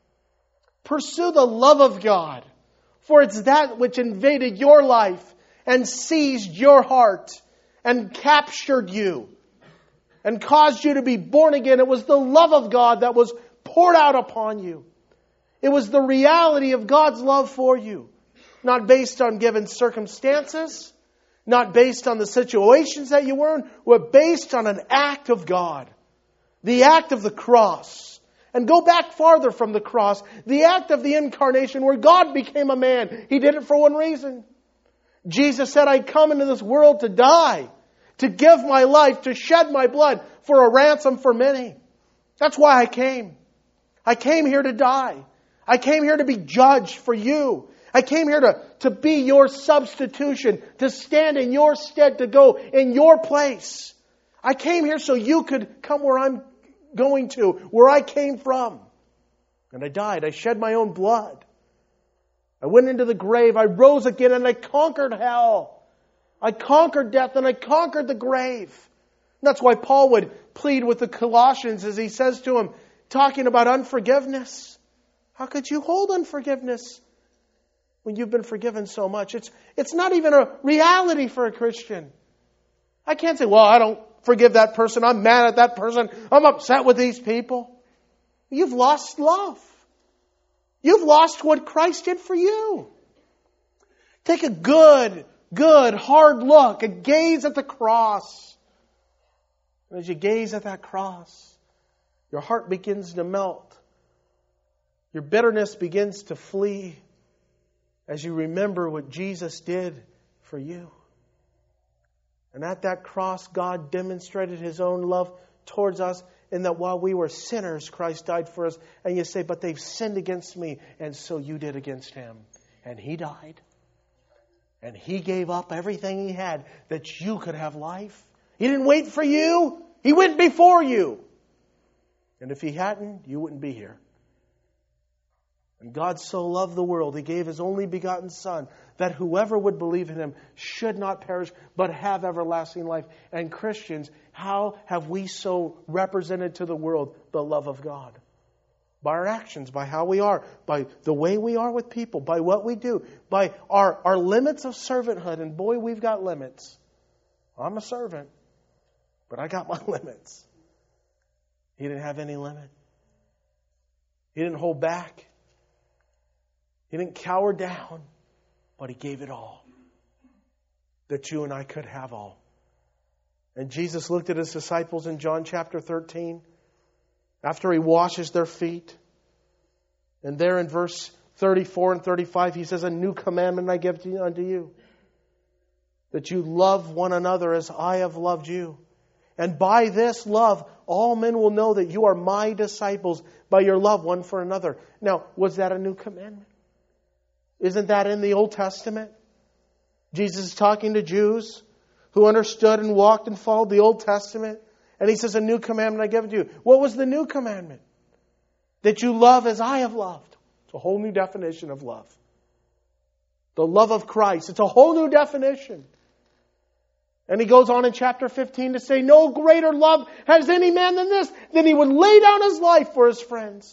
Pursue the love of God. For it's that which invaded your life and seized your heart and captured you and caused you to be born again. It was the love of God that was poured out upon you. It was the reality of God's love for you. Not based on given circumstances, not based on the situations that you were in, but based on an act of God. The act of the cross. And go back farther from the cross. The act of the incarnation where God became a man. He did it for one reason. Jesus said, I come into this world to die, to give my life, to shed my blood for a ransom for many. That's why I came. I came here to die. I came here to be judged for you. I came here to be your substitution, to stand in your stead, to go in your place. I came here so you could come where I'm going to, where I came from. And I died. I shed my own blood. I went into the grave. I rose again and I conquered hell. I conquered death and I conquered the grave. And that's why Paul would plead with the Colossians as he says to them, talking about unforgiveness. How could you hold unforgiveness when you've been forgiven so much? It's not even a reality for a Christian. I can't say, well, I don't forgive that person. I'm mad at that person. I'm upset with these people. You've lost love. You've lost what Christ did for you. Take a good, hard look, a gaze at the cross. And as you gaze at that cross, your heart begins to melt. Your bitterness begins to flee as you remember what Jesus did for you. And at that cross, God demonstrated His own love towards us in that while we were sinners, Christ died for us. And you say, but they've sinned against me, and so you did against Him. And He died. And He gave up everything He had that you could have life. He didn't wait for you. He went before you. And if He hadn't, you wouldn't be here. And God so loved the world, He gave His only begotten Son, that whoever would believe in Him should not perish, but have everlasting life. And Christians, how have we so represented to the world the love of God? By our actions, by how we are, by the way we are with people, by what we do, by our limits of servanthood. And boy, we've got limits. I'm a servant, but I got my limits. He didn't have any limit. He didn't hold back. He didn't cower down, but He gave it all. That you and I could have all. And Jesus looked at His disciples in John chapter 13. After He washes their feet. And there in verse 34 and 35, He says, a new commandment I give unto you. That you love one another as I have loved you. And by this love, all men will know that you are my disciples by your love one for another. Now, was that a new commandment? Isn't that in the Old Testament? Jesus is talking to Jews who understood and walked and followed the Old Testament. And He says, a new commandment I give to you. What was the new commandment? That you love as I have loved. It's a whole new definition of love. The love of Christ. It's a whole new definition. And he goes on in chapter 15 to say, no greater love has any man than this, than he would lay down his life for his friends.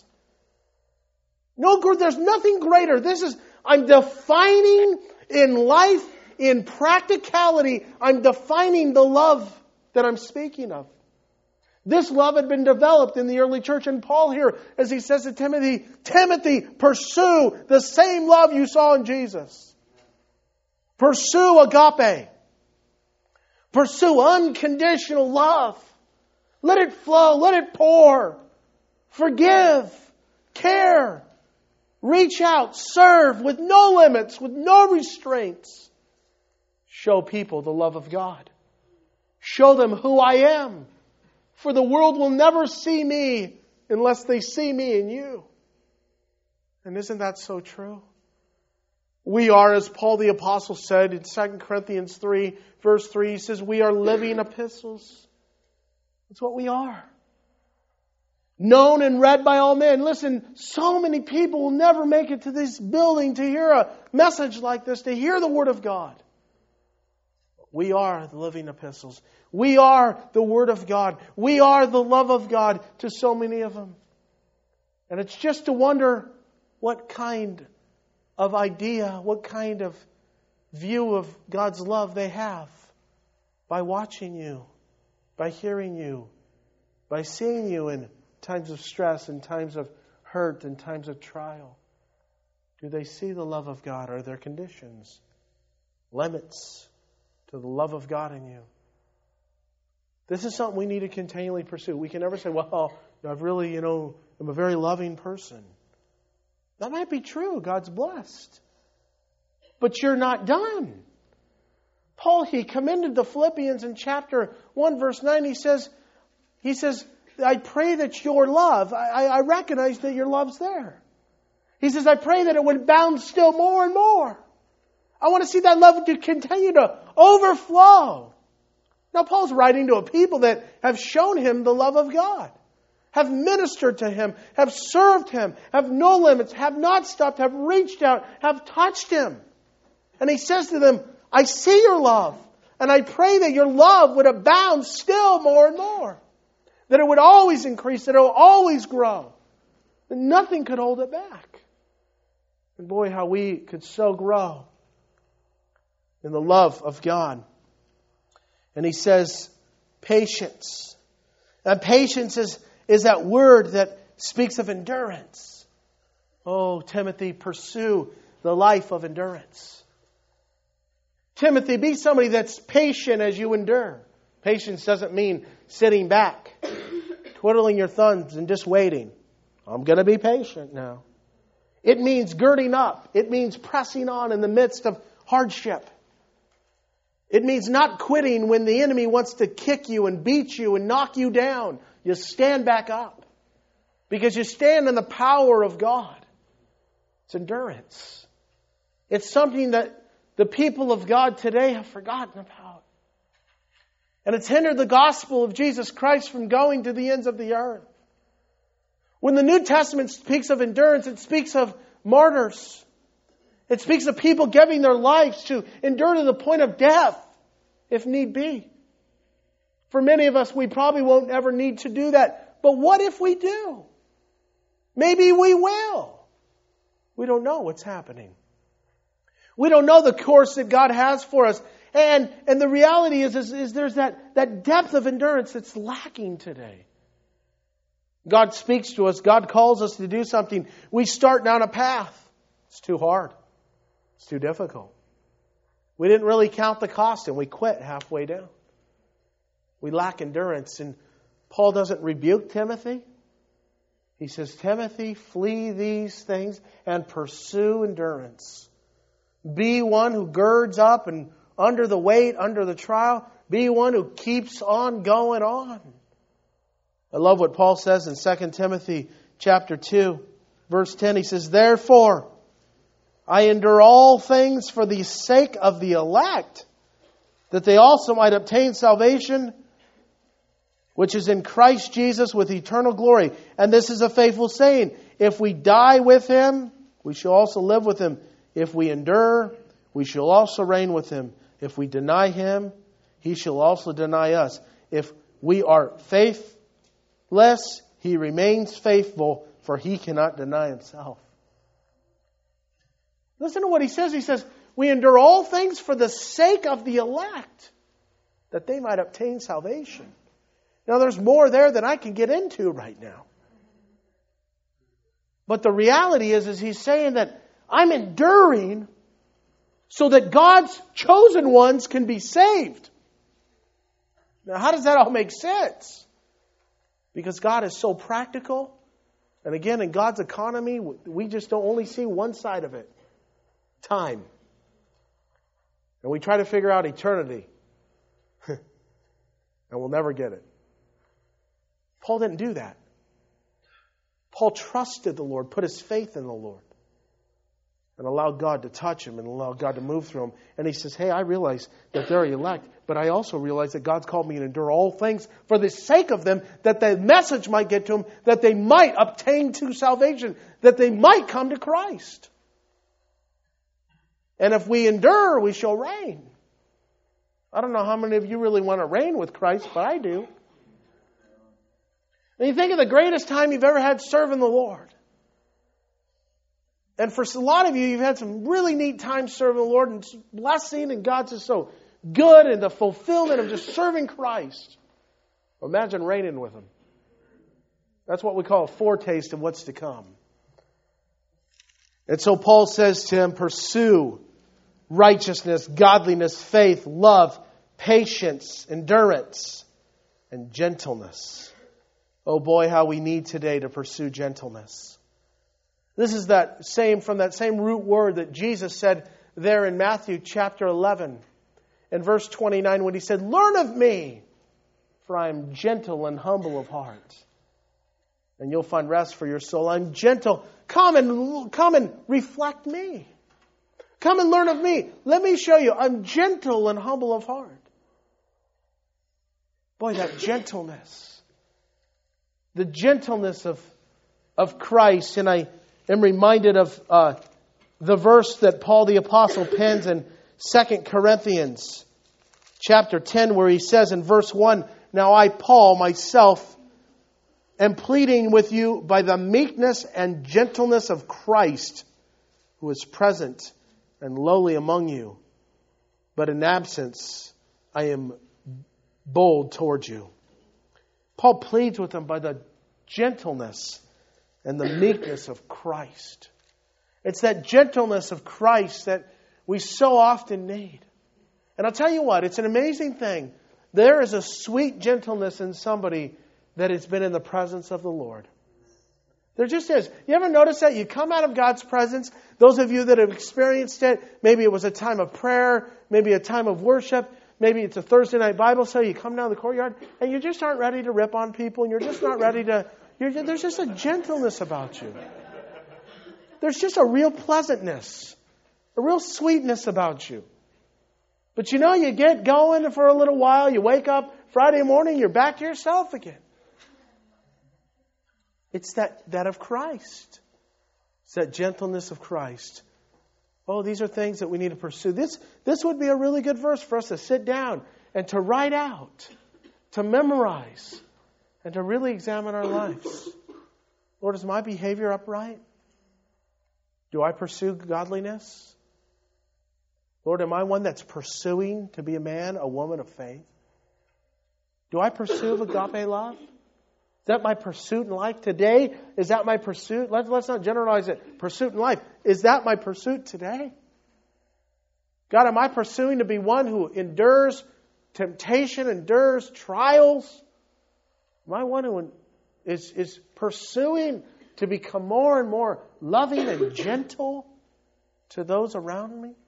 There's nothing greater. I'm defining in life, in practicality, I'm defining the love that I'm speaking of. This love had been developed in the early church. And Paul here, as he says to Timothy, Timothy, pursue the same love you saw in Jesus. Pursue agape. Pursue unconditional love. Let it flow. Let it pour. Forgive. Care. Reach out. Serve with no limits, with no restraints. Show people the love of God. Show them who I am. For the world will never see me unless they see me in you. And isn't that so true? We are, as Paul the Apostle said in 2 Corinthians 3, verse 3, he says, we are living epistles. That's what we are. Known and read by all men. Listen, so many people will never make it to this building to hear a message like this, to hear the Word of God. We are the living epistles. We are the Word of God. We are the love of God to so many of them. And it's just to wonder what kind of idea, what kind of view of God's love they have by watching you, by hearing you, by seeing you in times of stress, in times of hurt, in times of trial. Do they see the love of God? Are there conditions, limits to the love of God in you? This is something we need to continually pursue. We can never say, well, I've really, I'm a very loving person. That might be true. God's blessed. But you're not done. Paul, he commended the Philippians in chapter 1, verse 9. He says, I pray that your love, I recognize that your love's there. He says, I pray that it would abound still more and more. I want to see that love to continue to overflow. Now, Paul's writing to a people that have shown him the love of God, have ministered to him, have served him, have no limits, have not stopped, have reached out, have touched him. And he says to them, I see your love, and I pray that your love would abound still more and more. That it would always increase, that it will always grow. That nothing could hold it back. And boy, how we could so grow in the love of God. And he says, patience. And patience is that word that speaks of endurance. Oh, Timothy, pursue the life of endurance. Timothy, be somebody that's patient as you endure. Patience doesn't mean sitting back, twiddling your thumbs and just waiting. I'm going to be patient now. It means girding up. It means pressing on in the midst of hardship. It means not quitting when the enemy wants to kick you and beat you and knock you down. You stand back up because you stand in the power of God. It's endurance. It's something that the people of God today have forgotten about. And it's hindered the gospel of Jesus Christ from going to the ends of the earth. When the New Testament speaks of endurance, it speaks of martyrs. It speaks of people giving their lives to endure to the point of death, if need be. For many of us, we probably won't ever need to do that. But what if we do? Maybe we will. We don't know what's happening. We don't know the course that God has for us. And the reality is there's that depth of endurance that's lacking today. God speaks to us. God calls us to do something. We start down a path. It's too hard. It's too difficult. We didn't really count the cost and we quit halfway down. We lack endurance. And Paul doesn't rebuke Timothy. He says, Timothy, flee these things and pursue endurance. Be one who girds up and under the weight, under the trial. Be one who keeps on going on. I love what Paul says in 2 Timothy chapter 2, verse 10. He says, therefore, I endure all things for the sake of the elect, that they also might obtain salvation, which is in Christ Jesus with eternal glory. And this is a faithful saying, if we die with Him, we shall also live with Him. If we endure, we shall also reign with him. If we deny him, he shall also deny us. If we are faithless, he remains faithful, for he cannot deny himself. Listen to what he says. He says, we endure all things for the sake of the elect, that they might obtain salvation. Now there's more there than I can get into right now. But the reality is he's saying that I'm enduring so that God's chosen ones can be saved. Now how does that all make sense? Because God is so practical. And again, in God's economy, we just don't only see one side of it. Time. And we try to figure out eternity. And we'll never get it. Paul didn't do that. Paul trusted the Lord, put his faith in the Lord, and allowed God to touch him and allowed God to move through him. And he says, hey, I realize that they're elect, but I also realize that God's called me to endure all things for the sake of them, that the message might get to them, that they might obtain to salvation, that they might come to Christ. And if we endure, we shall reign. I don't know how many of you really want to reign with Christ, but I do. And you think of the greatest time you've ever had serving the Lord. And for a lot of you, you've had some really neat times serving the Lord and blessing, and God's just so good, and the fulfillment of just serving Christ. Imagine reigning with Him. That's what we call a foretaste of what's to come. And so Paul says to him, pursue righteousness, godliness, faith, love, patience, endurance, and gentleness. Oh boy, how we need today to pursue gentleness. This is from that same root word that Jesus said there in Matthew chapter 11 and verse 29 when He said, learn of me, for I am gentle and humble of heart, and you'll find rest for your soul. I'm gentle. Come and reflect me. Come and learn of me. Let me show you. I'm gentle and humble of heart. Boy, that gentleness. The gentleness of Christ. And I am reminded of the verse that Paul the Apostle pens in 2 Corinthians chapter 10, where he says in verse 1, now I, Paul, myself, am pleading with you by the meekness and gentleness of Christ, who is present and lowly among you. But in absence, I am bold towards you. Paul pleads with them by the gentleness and the meekness of Christ. It's that gentleness of Christ that we so often need. And I'll tell you what, it's an amazing thing. There is a sweet gentleness in somebody that has been in the presence of the Lord. There just is. You ever notice that? You come out of God's presence, those of you that have experienced it, maybe it was a time of prayer, maybe a time of worship, maybe it's a Thursday night Bible study, you come down the courtyard, and you just aren't ready to rip on people, and you're just not ready to... there's just a gentleness about you. There's just a real pleasantness, a real sweetness about you. But you get going for a little while, you wake up Friday morning, you're back to yourself again. It's that of Christ. It's that gentleness of Christ. Oh, these are things that we need to pursue. This would be a really good verse for us to sit down and to write out, to memorize, and to really examine our lives. Lord, is my behavior upright? Do I pursue godliness? Lord, am I one that's pursuing to be a man, a woman of faith? Do I pursue agape love? Is that my pursuit in life today? Is that my pursuit? Let's not generalize it. Pursuit in life. Is that my pursuit today? God, am I pursuing to be one who endures temptation, endures trials? Am I one who is pursuing to become more and more loving and gentle to those around me?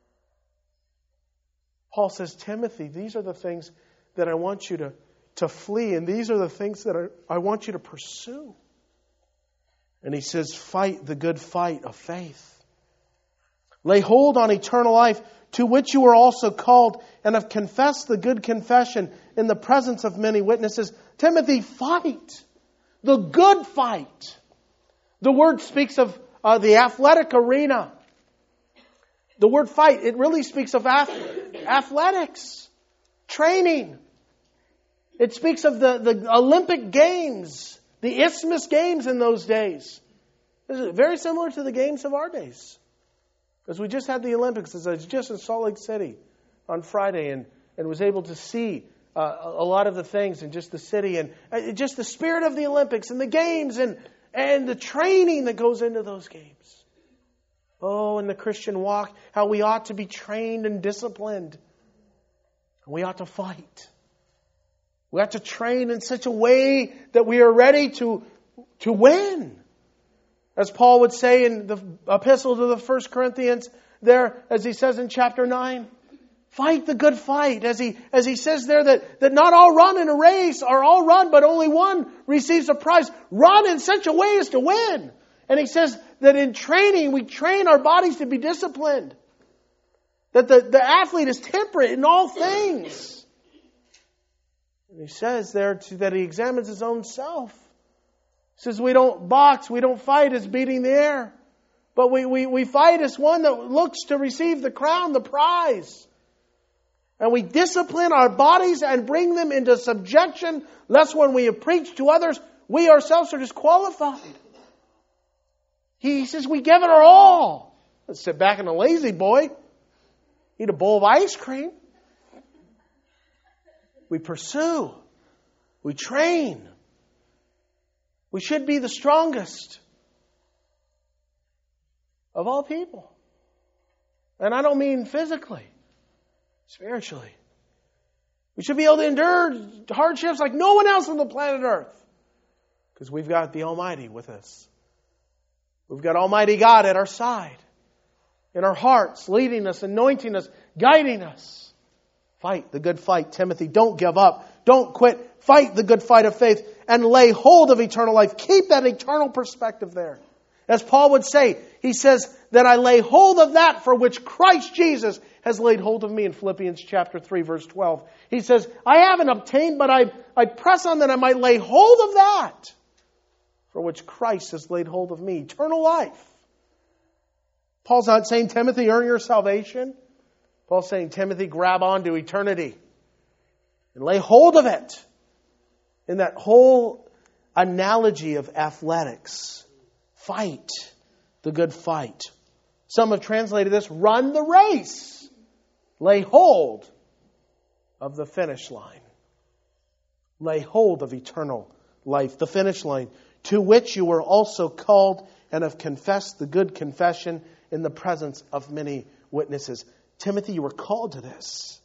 Paul says, Timothy, these are the things that I want you to flee, and these are the things that I want you to pursue. And he says, fight the good fight of faith. Lay hold on eternal life, to which you were also called, and have confessed the good confession in the presence of many witnesses. Timothy, fight the good fight. The word speaks of the athletic arena. The word fight, it really speaks of athletics, training. It speaks of the Olympic Games, the Isthmus Games in those days. This is very similar to the games of our days. Because we just had the Olympics. I was just in Salt Lake City on Friday and was able to see a lot of the things in just the city and just the spirit of the Olympics and the games and the training that goes into those games. Oh, in the Christian walk, how we ought to be trained and disciplined. We ought to fight. We ought to train in such a way that we are ready to win. As Paul would say in the epistle to the 1 Corinthians, there, as he says in chapter 9, fight the good fight. As he says there that not all run in a race are all run, but only one receives a prize. Run in such a way as to win. And he says that in training, we train our bodies to be disciplined. That the athlete is temperate in all things. And he says there that he examines his own self. He says we don't box, we don't fight as beating the air. But we fight as one that looks to receive the crown, the prize. And we discipline our bodies and bring them into subjection, lest when we preach to others, we ourselves are disqualified. He says we give it our all. Let's sit back in a lazy boy, eat a bowl of ice cream. We pursue. We train. We should be the strongest of all people. And I don't mean physically, spiritually. We should be able to endure hardships like no one else on the planet Earth. Because we've got the Almighty with us. We've got Almighty God at our side. In our hearts, leading us, anointing us, guiding us. Fight the good fight, Timothy. Don't give up. Don't quit. Fight the good fight of faith and lay hold of eternal life. Keep that eternal perspective there. As Paul would say, he says that I lay hold of that for which Christ Jesus has laid hold of me in Philippians chapter 3, verse 12. He says, I haven't obtained, but I press on that I might lay hold of that for which Christ has laid hold of me. Eternal life. Paul's not saying, Timothy, earn your salvation. Paul's saying, Timothy, grab onto eternity and lay hold of it. In that whole analogy of athletics, fight the good fight. Some have translated this, run the race. Lay hold of the finish line. Lay hold of eternal life, the finish line, to which you were also called and have confessed the good confession in the presence of many witnesses. Timothy, you were called to this.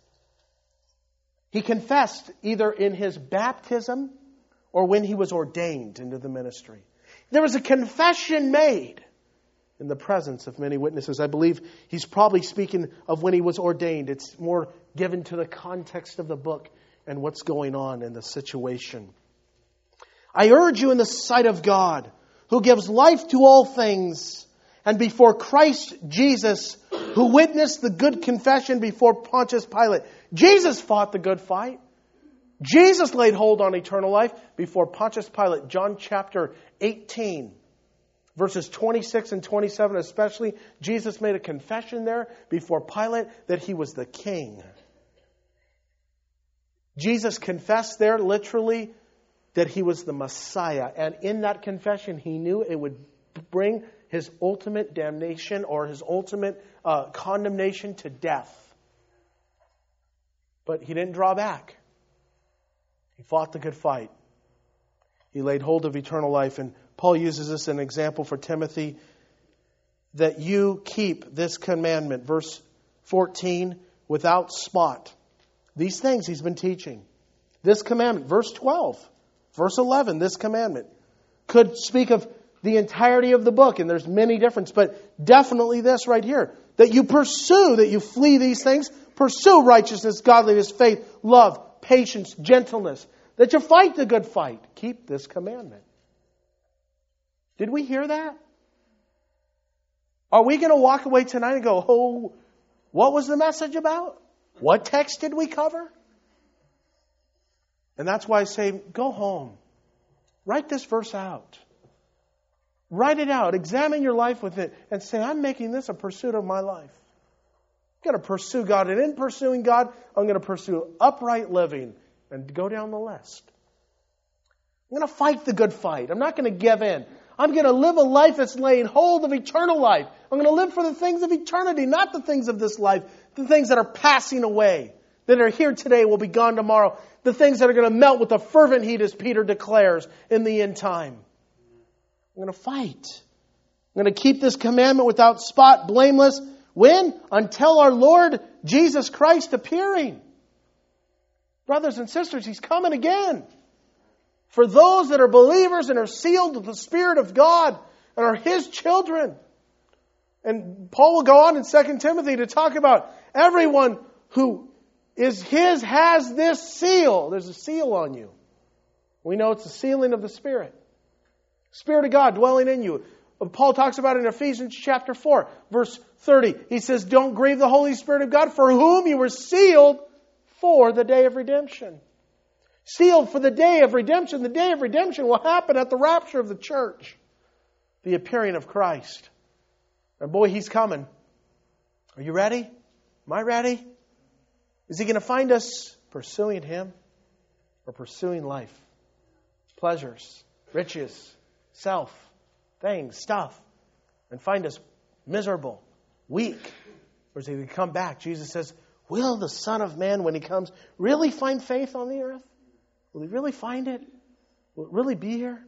He confessed either in his baptism or when he was ordained into the ministry. There was a confession made in the presence of many witnesses. I believe he's probably speaking of when he was ordained. It's more given to the context of the book and what's going on in the situation. I urge you in the sight of God, who gives life to all things, and before Christ Jesus, who witnessed the good confession before Pontius Pilate. Jesus fought the good fight. Jesus laid hold on eternal life before Pontius Pilate. John chapter 18, verses 26 and 27 especially. Jesus made a confession there before Pilate that he was the king. Jesus confessed there literally that he was the Messiah. And in that confession, he knew it would bring his ultimate damnation or his ultimate condemnation to death. But he didn't draw back. He fought the good fight. He laid hold of eternal life. And Paul uses this as an example for Timothy, that you keep this commandment. Verse 14, without spot. These things he's been teaching. This commandment. Verse 12. Verse 11, this commandment. Could speak of the entirety of the book, and there's many differences, but definitely this right here. That you pursue, that you flee these things. Pursue righteousness, godliness, faith, love, patience, gentleness. That you fight the good fight. Keep this commandment. Did we hear that? Are we going to walk away tonight and go, oh, what was the message about? What text did we cover? And that's why I say, go home. Write this verse out. Write it out. Examine your life with it and say, I'm making this a pursuit of my life. I'm going to pursue God. And in pursuing God, I'm going to pursue upright living and go down the list. I'm going to fight the good fight. I'm not going to give in. I'm going to live a life that's laying hold of eternal life. I'm going to live for the things of eternity, not the things of this life, the things that are passing away, that are here today will be gone tomorrow, the things that are going to melt with a fervent heat, as Peter declares, in the end time. I'm going to fight. I'm going to keep this commandment without spot, blameless. When? Until our Lord Jesus Christ appearing. Brothers and sisters, He's coming again. For those that are believers and are sealed with the Spirit of God and are His children. And Paul will go on in 2 Timothy to talk about everyone who is His has this seal. There's a seal on you. We know it's the sealing of the Spirit. Spirit of God dwelling in you. Paul talks about it in Ephesians chapter 4, verse 30. He says, don't grieve the Holy Spirit of God, for whom you were sealed for the day of redemption. Sealed for the day of redemption. The day of redemption will happen at the rapture of the church. The appearing of Christ. And boy, He's coming. Are you ready? Am I ready? Is He going to find us pursuing Him or pursuing life? Pleasures, riches, self, things, stuff, and find us miserable, weak? Or is He going to come back? Jesus says, will the Son of Man, when He comes, really find faith on the earth? Will He really find it? Will it really be here?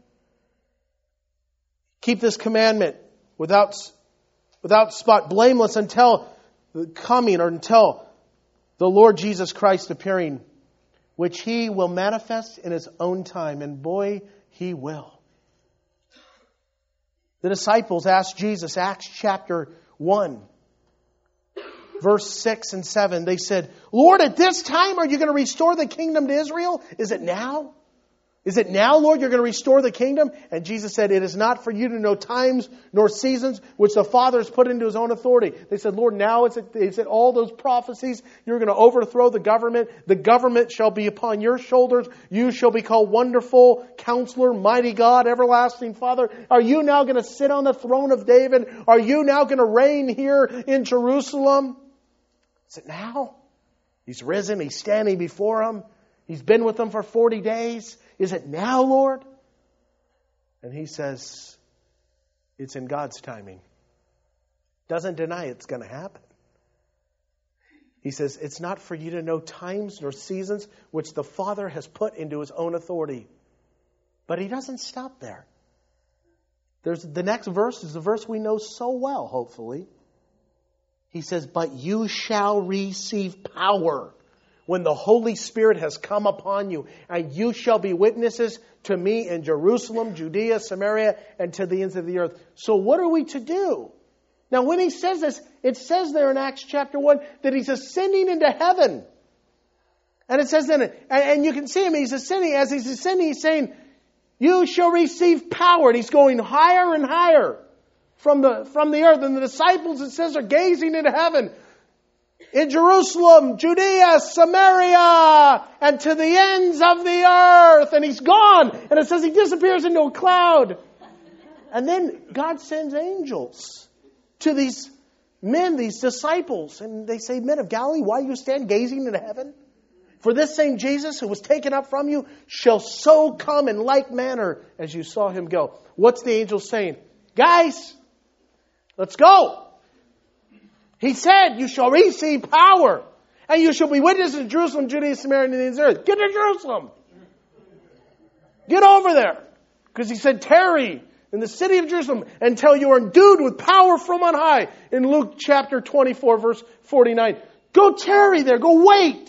Keep this commandment without spot, blameless until the coming, or until the Lord Jesus Christ appearing, which He will manifest in His own time. And boy, He will. The disciples asked Jesus, Acts chapter 1, verse 6 and 7. They said, Lord, at this time are you going to restore the kingdom to Israel? Is it now? Is it now, Lord, you're going to restore the kingdom? And Jesus said, it is not for you to know times nor seasons which the Father has put into His own authority. They said, Lord, now is it all those prophecies? You're going to overthrow the government. The government shall be upon your shoulders. You shall be called Wonderful Counselor, Mighty God, Everlasting Father. Are you now going to sit on the throne of David? Are you now going to reign here in Jerusalem? Is it now? He's risen. He's standing before them. He's been with them for 40 days. Is it now, Lord? And He says, it's in God's timing. Doesn't deny it's going to happen. He says, it's not for you to know times nor seasons which the Father has put into His own authority. But He doesn't stop there. The next verse is the verse we know so well, hopefully. He says, but you shall receive power when the Holy Spirit has come upon you, and you shall be witnesses to me in Jerusalem, Judea, Samaria, and to the ends of the earth. So what are we to do? Now when He says this, it says there in Acts chapter 1 that He's ascending into heaven. And it says then, and you can see Him, He's ascending. As He's ascending, He's saying, you shall receive power. And He's going higher and higher from the earth. And the disciples, it says, are gazing into heaven. In Jerusalem, Judea, Samaria, and to the ends of the earth. And He's gone. And it says He disappears into a cloud. And then God sends angels to these men, these disciples. And they say, men of Galilee, why do you stand gazing into heaven? For this same Jesus who was taken up from you shall so come in like manner as you saw Him go. What's the angel saying? Guys, let's go. He said, you shall receive power, and you shall be witnesses in Jerusalem, Judea, Samaria, and the ends of the earth. Get to Jerusalem. Get over there. Because He said, tarry in the city of Jerusalem until you are endued with power from on high. In Luke chapter 24, verse 49. Go tarry there. Go wait.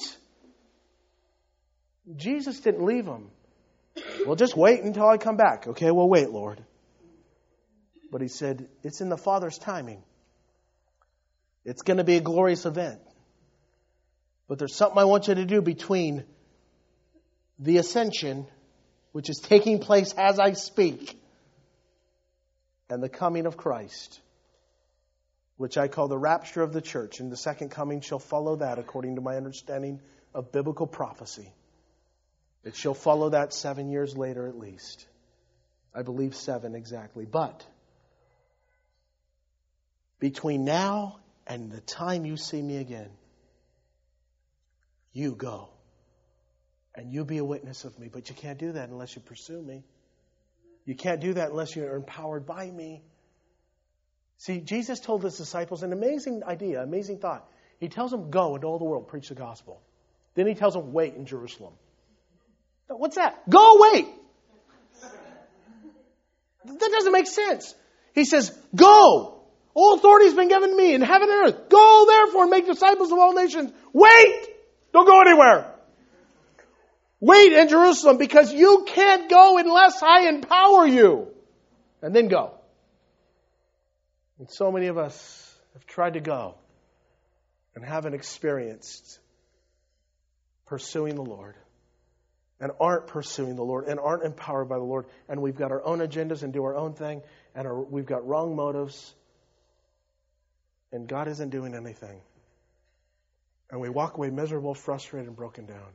Jesus didn't leave them. Well, just wait until I come back. Okay, we'll wait, Lord. But He said, it's in the Father's timing. It's going to be a glorious event. But there's something I want you to do between the ascension, which is taking place as I speak, and the coming of Christ, which I call the rapture of the church. And the second coming shall follow that, according to my understanding of biblical prophecy. It shall follow that 7 years later at least. I believe 7 exactly. But between now And the time you see me again, you go. And you be a witness of me. But you can't do that unless you pursue me. You can't do that unless you're empowered by me. See, Jesus told his disciples an amazing idea, amazing thought. He tells them, go into all the world, preach the gospel. Then he tells them, wait in Jerusalem. What's that? Go wait. That doesn't make sense. He says, go. All authority has been given to me in heaven and earth. Go therefore and make disciples of all nations. Wait. Don't go anywhere. Wait in Jerusalem because you can't go unless I empower you. And then go. And so many of us have tried to go and haven't experienced pursuing the Lord. And aren't pursuing the Lord and aren't empowered by the Lord. And we've got our own agendas and do our own thing. And we've got wrong motives. And God isn't doing anything. And we walk away miserable, frustrated, and broken down.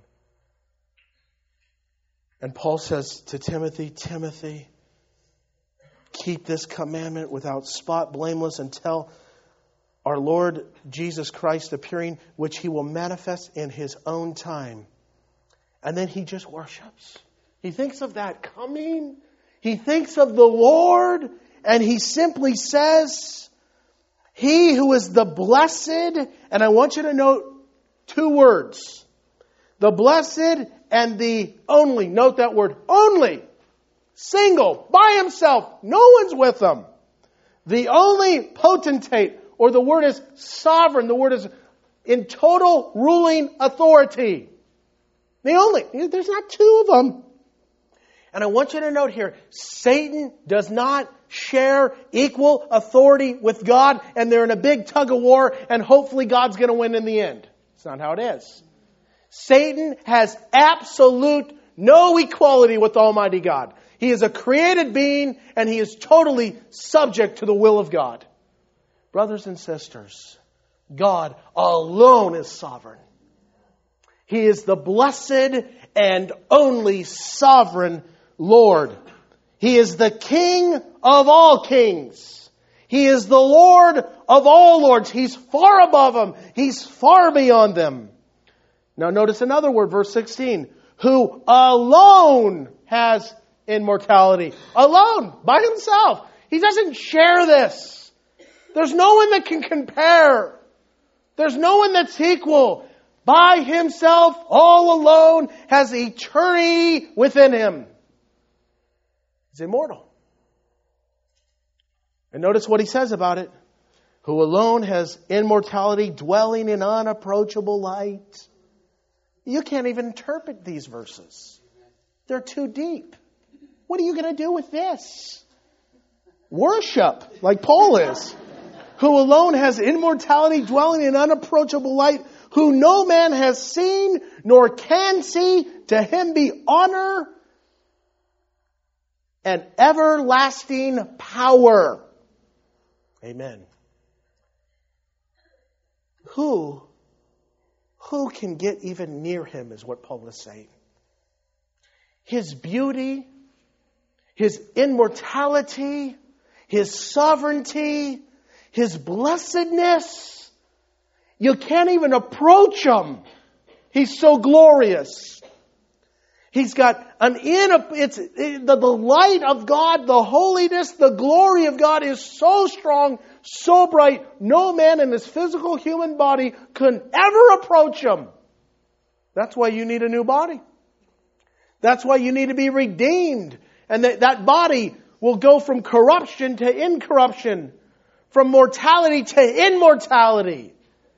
And Paul says to Timothy, Timothy, keep this commandment without spot, blameless, until our Lord Jesus Christ appearing, which he will manifest in his own time. And then he just worships. He thinks of that coming. He thinks of the Lord. And he simply says, he who is the blessed, and I want you to note two words. The blessed and the only. Note that word, only. Single, by himself. No one's with him. The only potentate, or the word is sovereign. The word is in total ruling authority. The only. There's not two of them. And I want you to note here, Satan does not share equal authority with God, and they're in a big tug of war, and hopefully God's going to win in the end. It's not how it is. Satan has absolute no equality with Almighty God. He is a created being, and he is totally subject to the will of God. Brothers and sisters, God alone is sovereign. He is the blessed and only sovereign Lord. He is the King of all kings. He is the Lord of all lords. He's far above them. He's far beyond them. Now notice another word, verse 16. Who alone has immortality. Alone, by himself. He doesn't share this. There's no one that can compare. There's no one that's equal. By himself, all alone, has eternity within him. He's immortal. And notice what he says about it. Who alone has immortality, dwelling in unapproachable light. You can't even interpret these verses. They're too deep. What are you going to do with this? Worship, like Paul is. Who alone has immortality, dwelling in unapproachable light, who no man has seen nor can see, to him be honor and everlasting power. Amen. Who can get even near him is what Paul is saying. His beauty, his immortality, his sovereignty, his blessedness. You can't even approach him. He's so glorious. He's got the light of God, the holiness, the glory of God is so strong, so bright, no man in his physical human body could ever approach him. That's why you need a new body. That's why you need to be redeemed. And that body will go from corruption to incorruption, from mortality to immortality.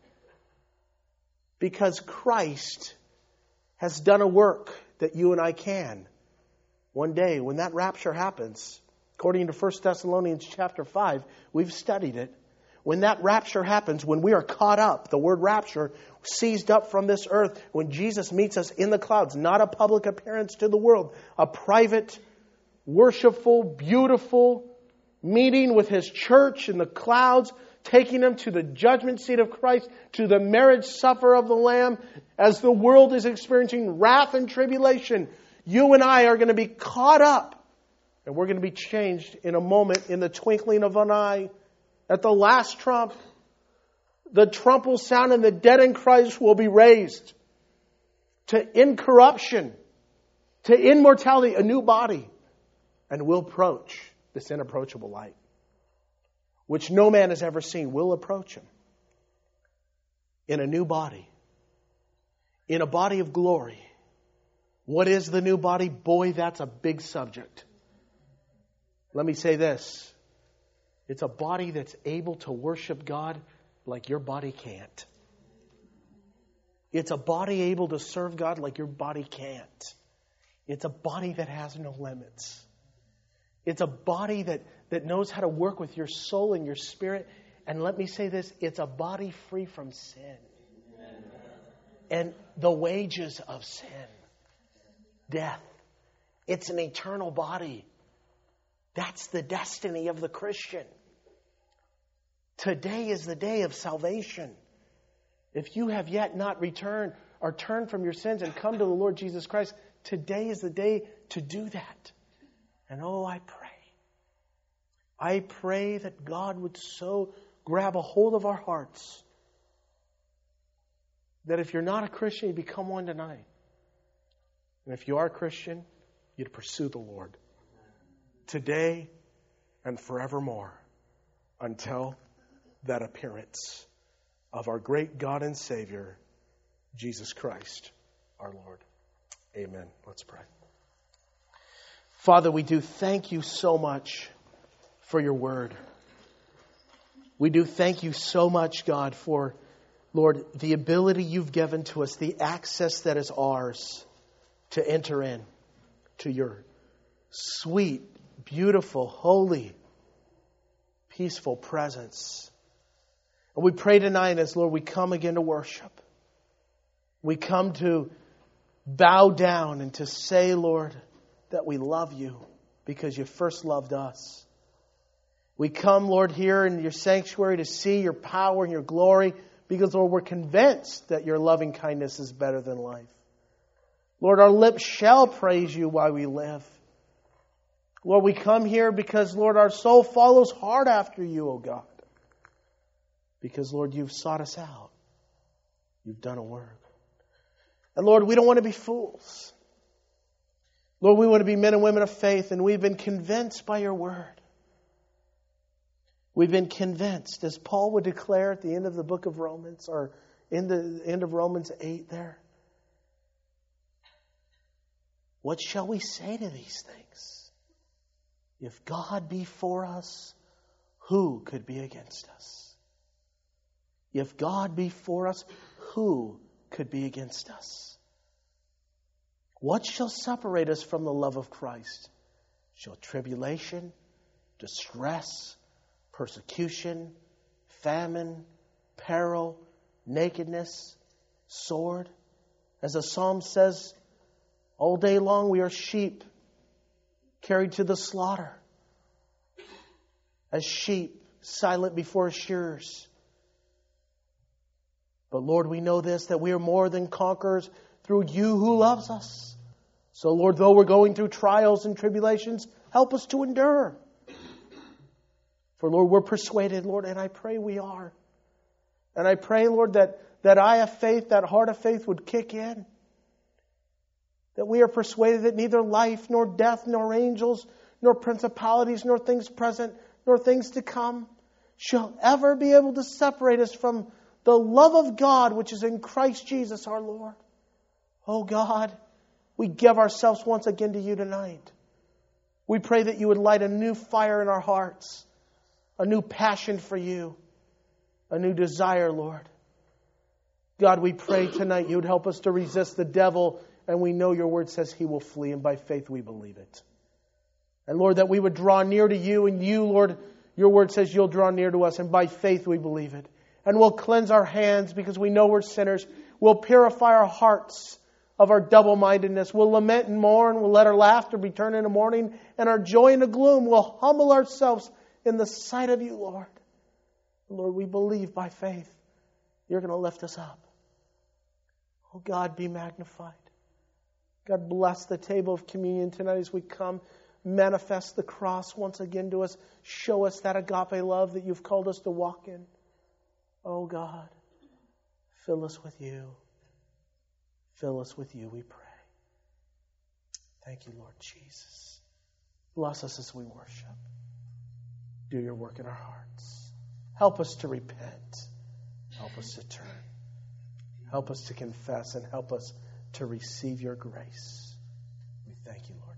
Because Christ has done a work that you and I can. One day, when that rapture happens, according to 1 Thessalonians chapter 5, we've studied it. When that rapture happens, when we are caught up, the word rapture, seized up from this earth, when Jesus meets us in the clouds, not a public appearance to the world, a private, worshipful, beautiful meeting with His church in the clouds, taking them to the judgment seat of Christ, to the marriage supper of the Lamb, as the world is experiencing wrath and tribulation. You and I are going to be caught up, and we're going to be changed in a moment, in the twinkling of an eye, at the last trump. the trump will sound and the dead in Christ will be raised to incorruption, to immortality, a new body, and will approach this inapproachable light, which no man has ever seen. Will approach Him in a new body, in a body of glory. What is the new body? Boy, that's a big subject. Let me say this. It's a body that's able to worship God like your body can't. It's a body able to serve God like your body can't. It's a body that has no limits. It's a body that knows how to work with your soul and your spirit. And let me say this, it's a body free from sin. And the wages of sin, death. It's an eternal body. That's the destiny of the Christian. Today is the day of salvation. If you have yet not returned or turned from your sins and come to the Lord Jesus Christ, today is the day to do that. And I pray that God would so grab a hold of our hearts that if you're not a Christian, you become one tonight. And if you are a Christian, you'd pursue the Lord today and forevermore until that appearance of our great God and Savior, Jesus Christ, our Lord. Amen. Let's pray. Father, we do thank you so much for your word. We do thank you so much, God, for, Lord, the ability you've given to us, the access that is ours to enter in to your sweet, beautiful, holy, peaceful presence. And we pray tonight as, Lord, we come again to worship. We come to bow down and to say, Lord, that we love you because you first loved us. We come, Lord, here in your sanctuary to see your power and your glory because, Lord, we're convinced that your loving kindness is better than life. Lord, our lips shall praise you while we live. Lord, we come here because, Lord, our soul follows hard after you, O God. Because, Lord, you've sought us out. You've done a work. And, Lord, we don't want to be fools. Lord, we want to be men and women of faith, and we've been convinced by your word. We've been convinced, as Paul would declare at the end of the book of Romans, or in the end of Romans 8 there. What shall we say to these things? If God be for us, who could be against us? If God be for us, who could be against us? What shall separate us from the love of Christ? Shall tribulation, distress, persecution, famine, peril, nakedness, sword? As the psalm says, all day long we are sheep carried to the slaughter. As sheep silent before shearers. But Lord, we know this, that we are more than conquerors through you who loves us. So Lord, though we're going through trials and tribulations, help us to endure. For Lord, we're persuaded, Lord, and I pray we are. And I pray, Lord, that eye of faith, that heart of faith would kick in. That we are persuaded that neither life, nor death, nor angels, nor principalities, nor things present, nor things to come shall ever be able to separate us from the love of God which is in Christ Jesus our Lord. Oh God, we give ourselves once again to you tonight. We pray that you would light a new fire in our hearts, a new passion for you, a new desire, Lord. God, we pray tonight you would help us to resist the devil, and we know your word says he will flee, and by faith we believe it. And Lord, that we would draw near to you, and you, Lord, your word says you'll draw near to us, and by faith we believe it. And we'll cleanse our hands because we know we're sinners. We'll purify our hearts of our double-mindedness. We'll lament and mourn. We'll let our laughter be turned into mourning and our joy into gloom. We'll humble ourselves in the sight of you, Lord. Lord, we believe by faith you're going to lift us up. Oh God, be magnified. God, bless the table of communion tonight as we come. Manifest the cross once again to us. Show us that agape love that you've called us to walk in. Oh God, fill us with you. Fill us with you, we pray. Thank you, Lord Jesus. Bless us as we worship. Do your work in our hearts. Help us to repent. Help us to turn. Help us to confess and help us to receive your grace. We thank you, Lord.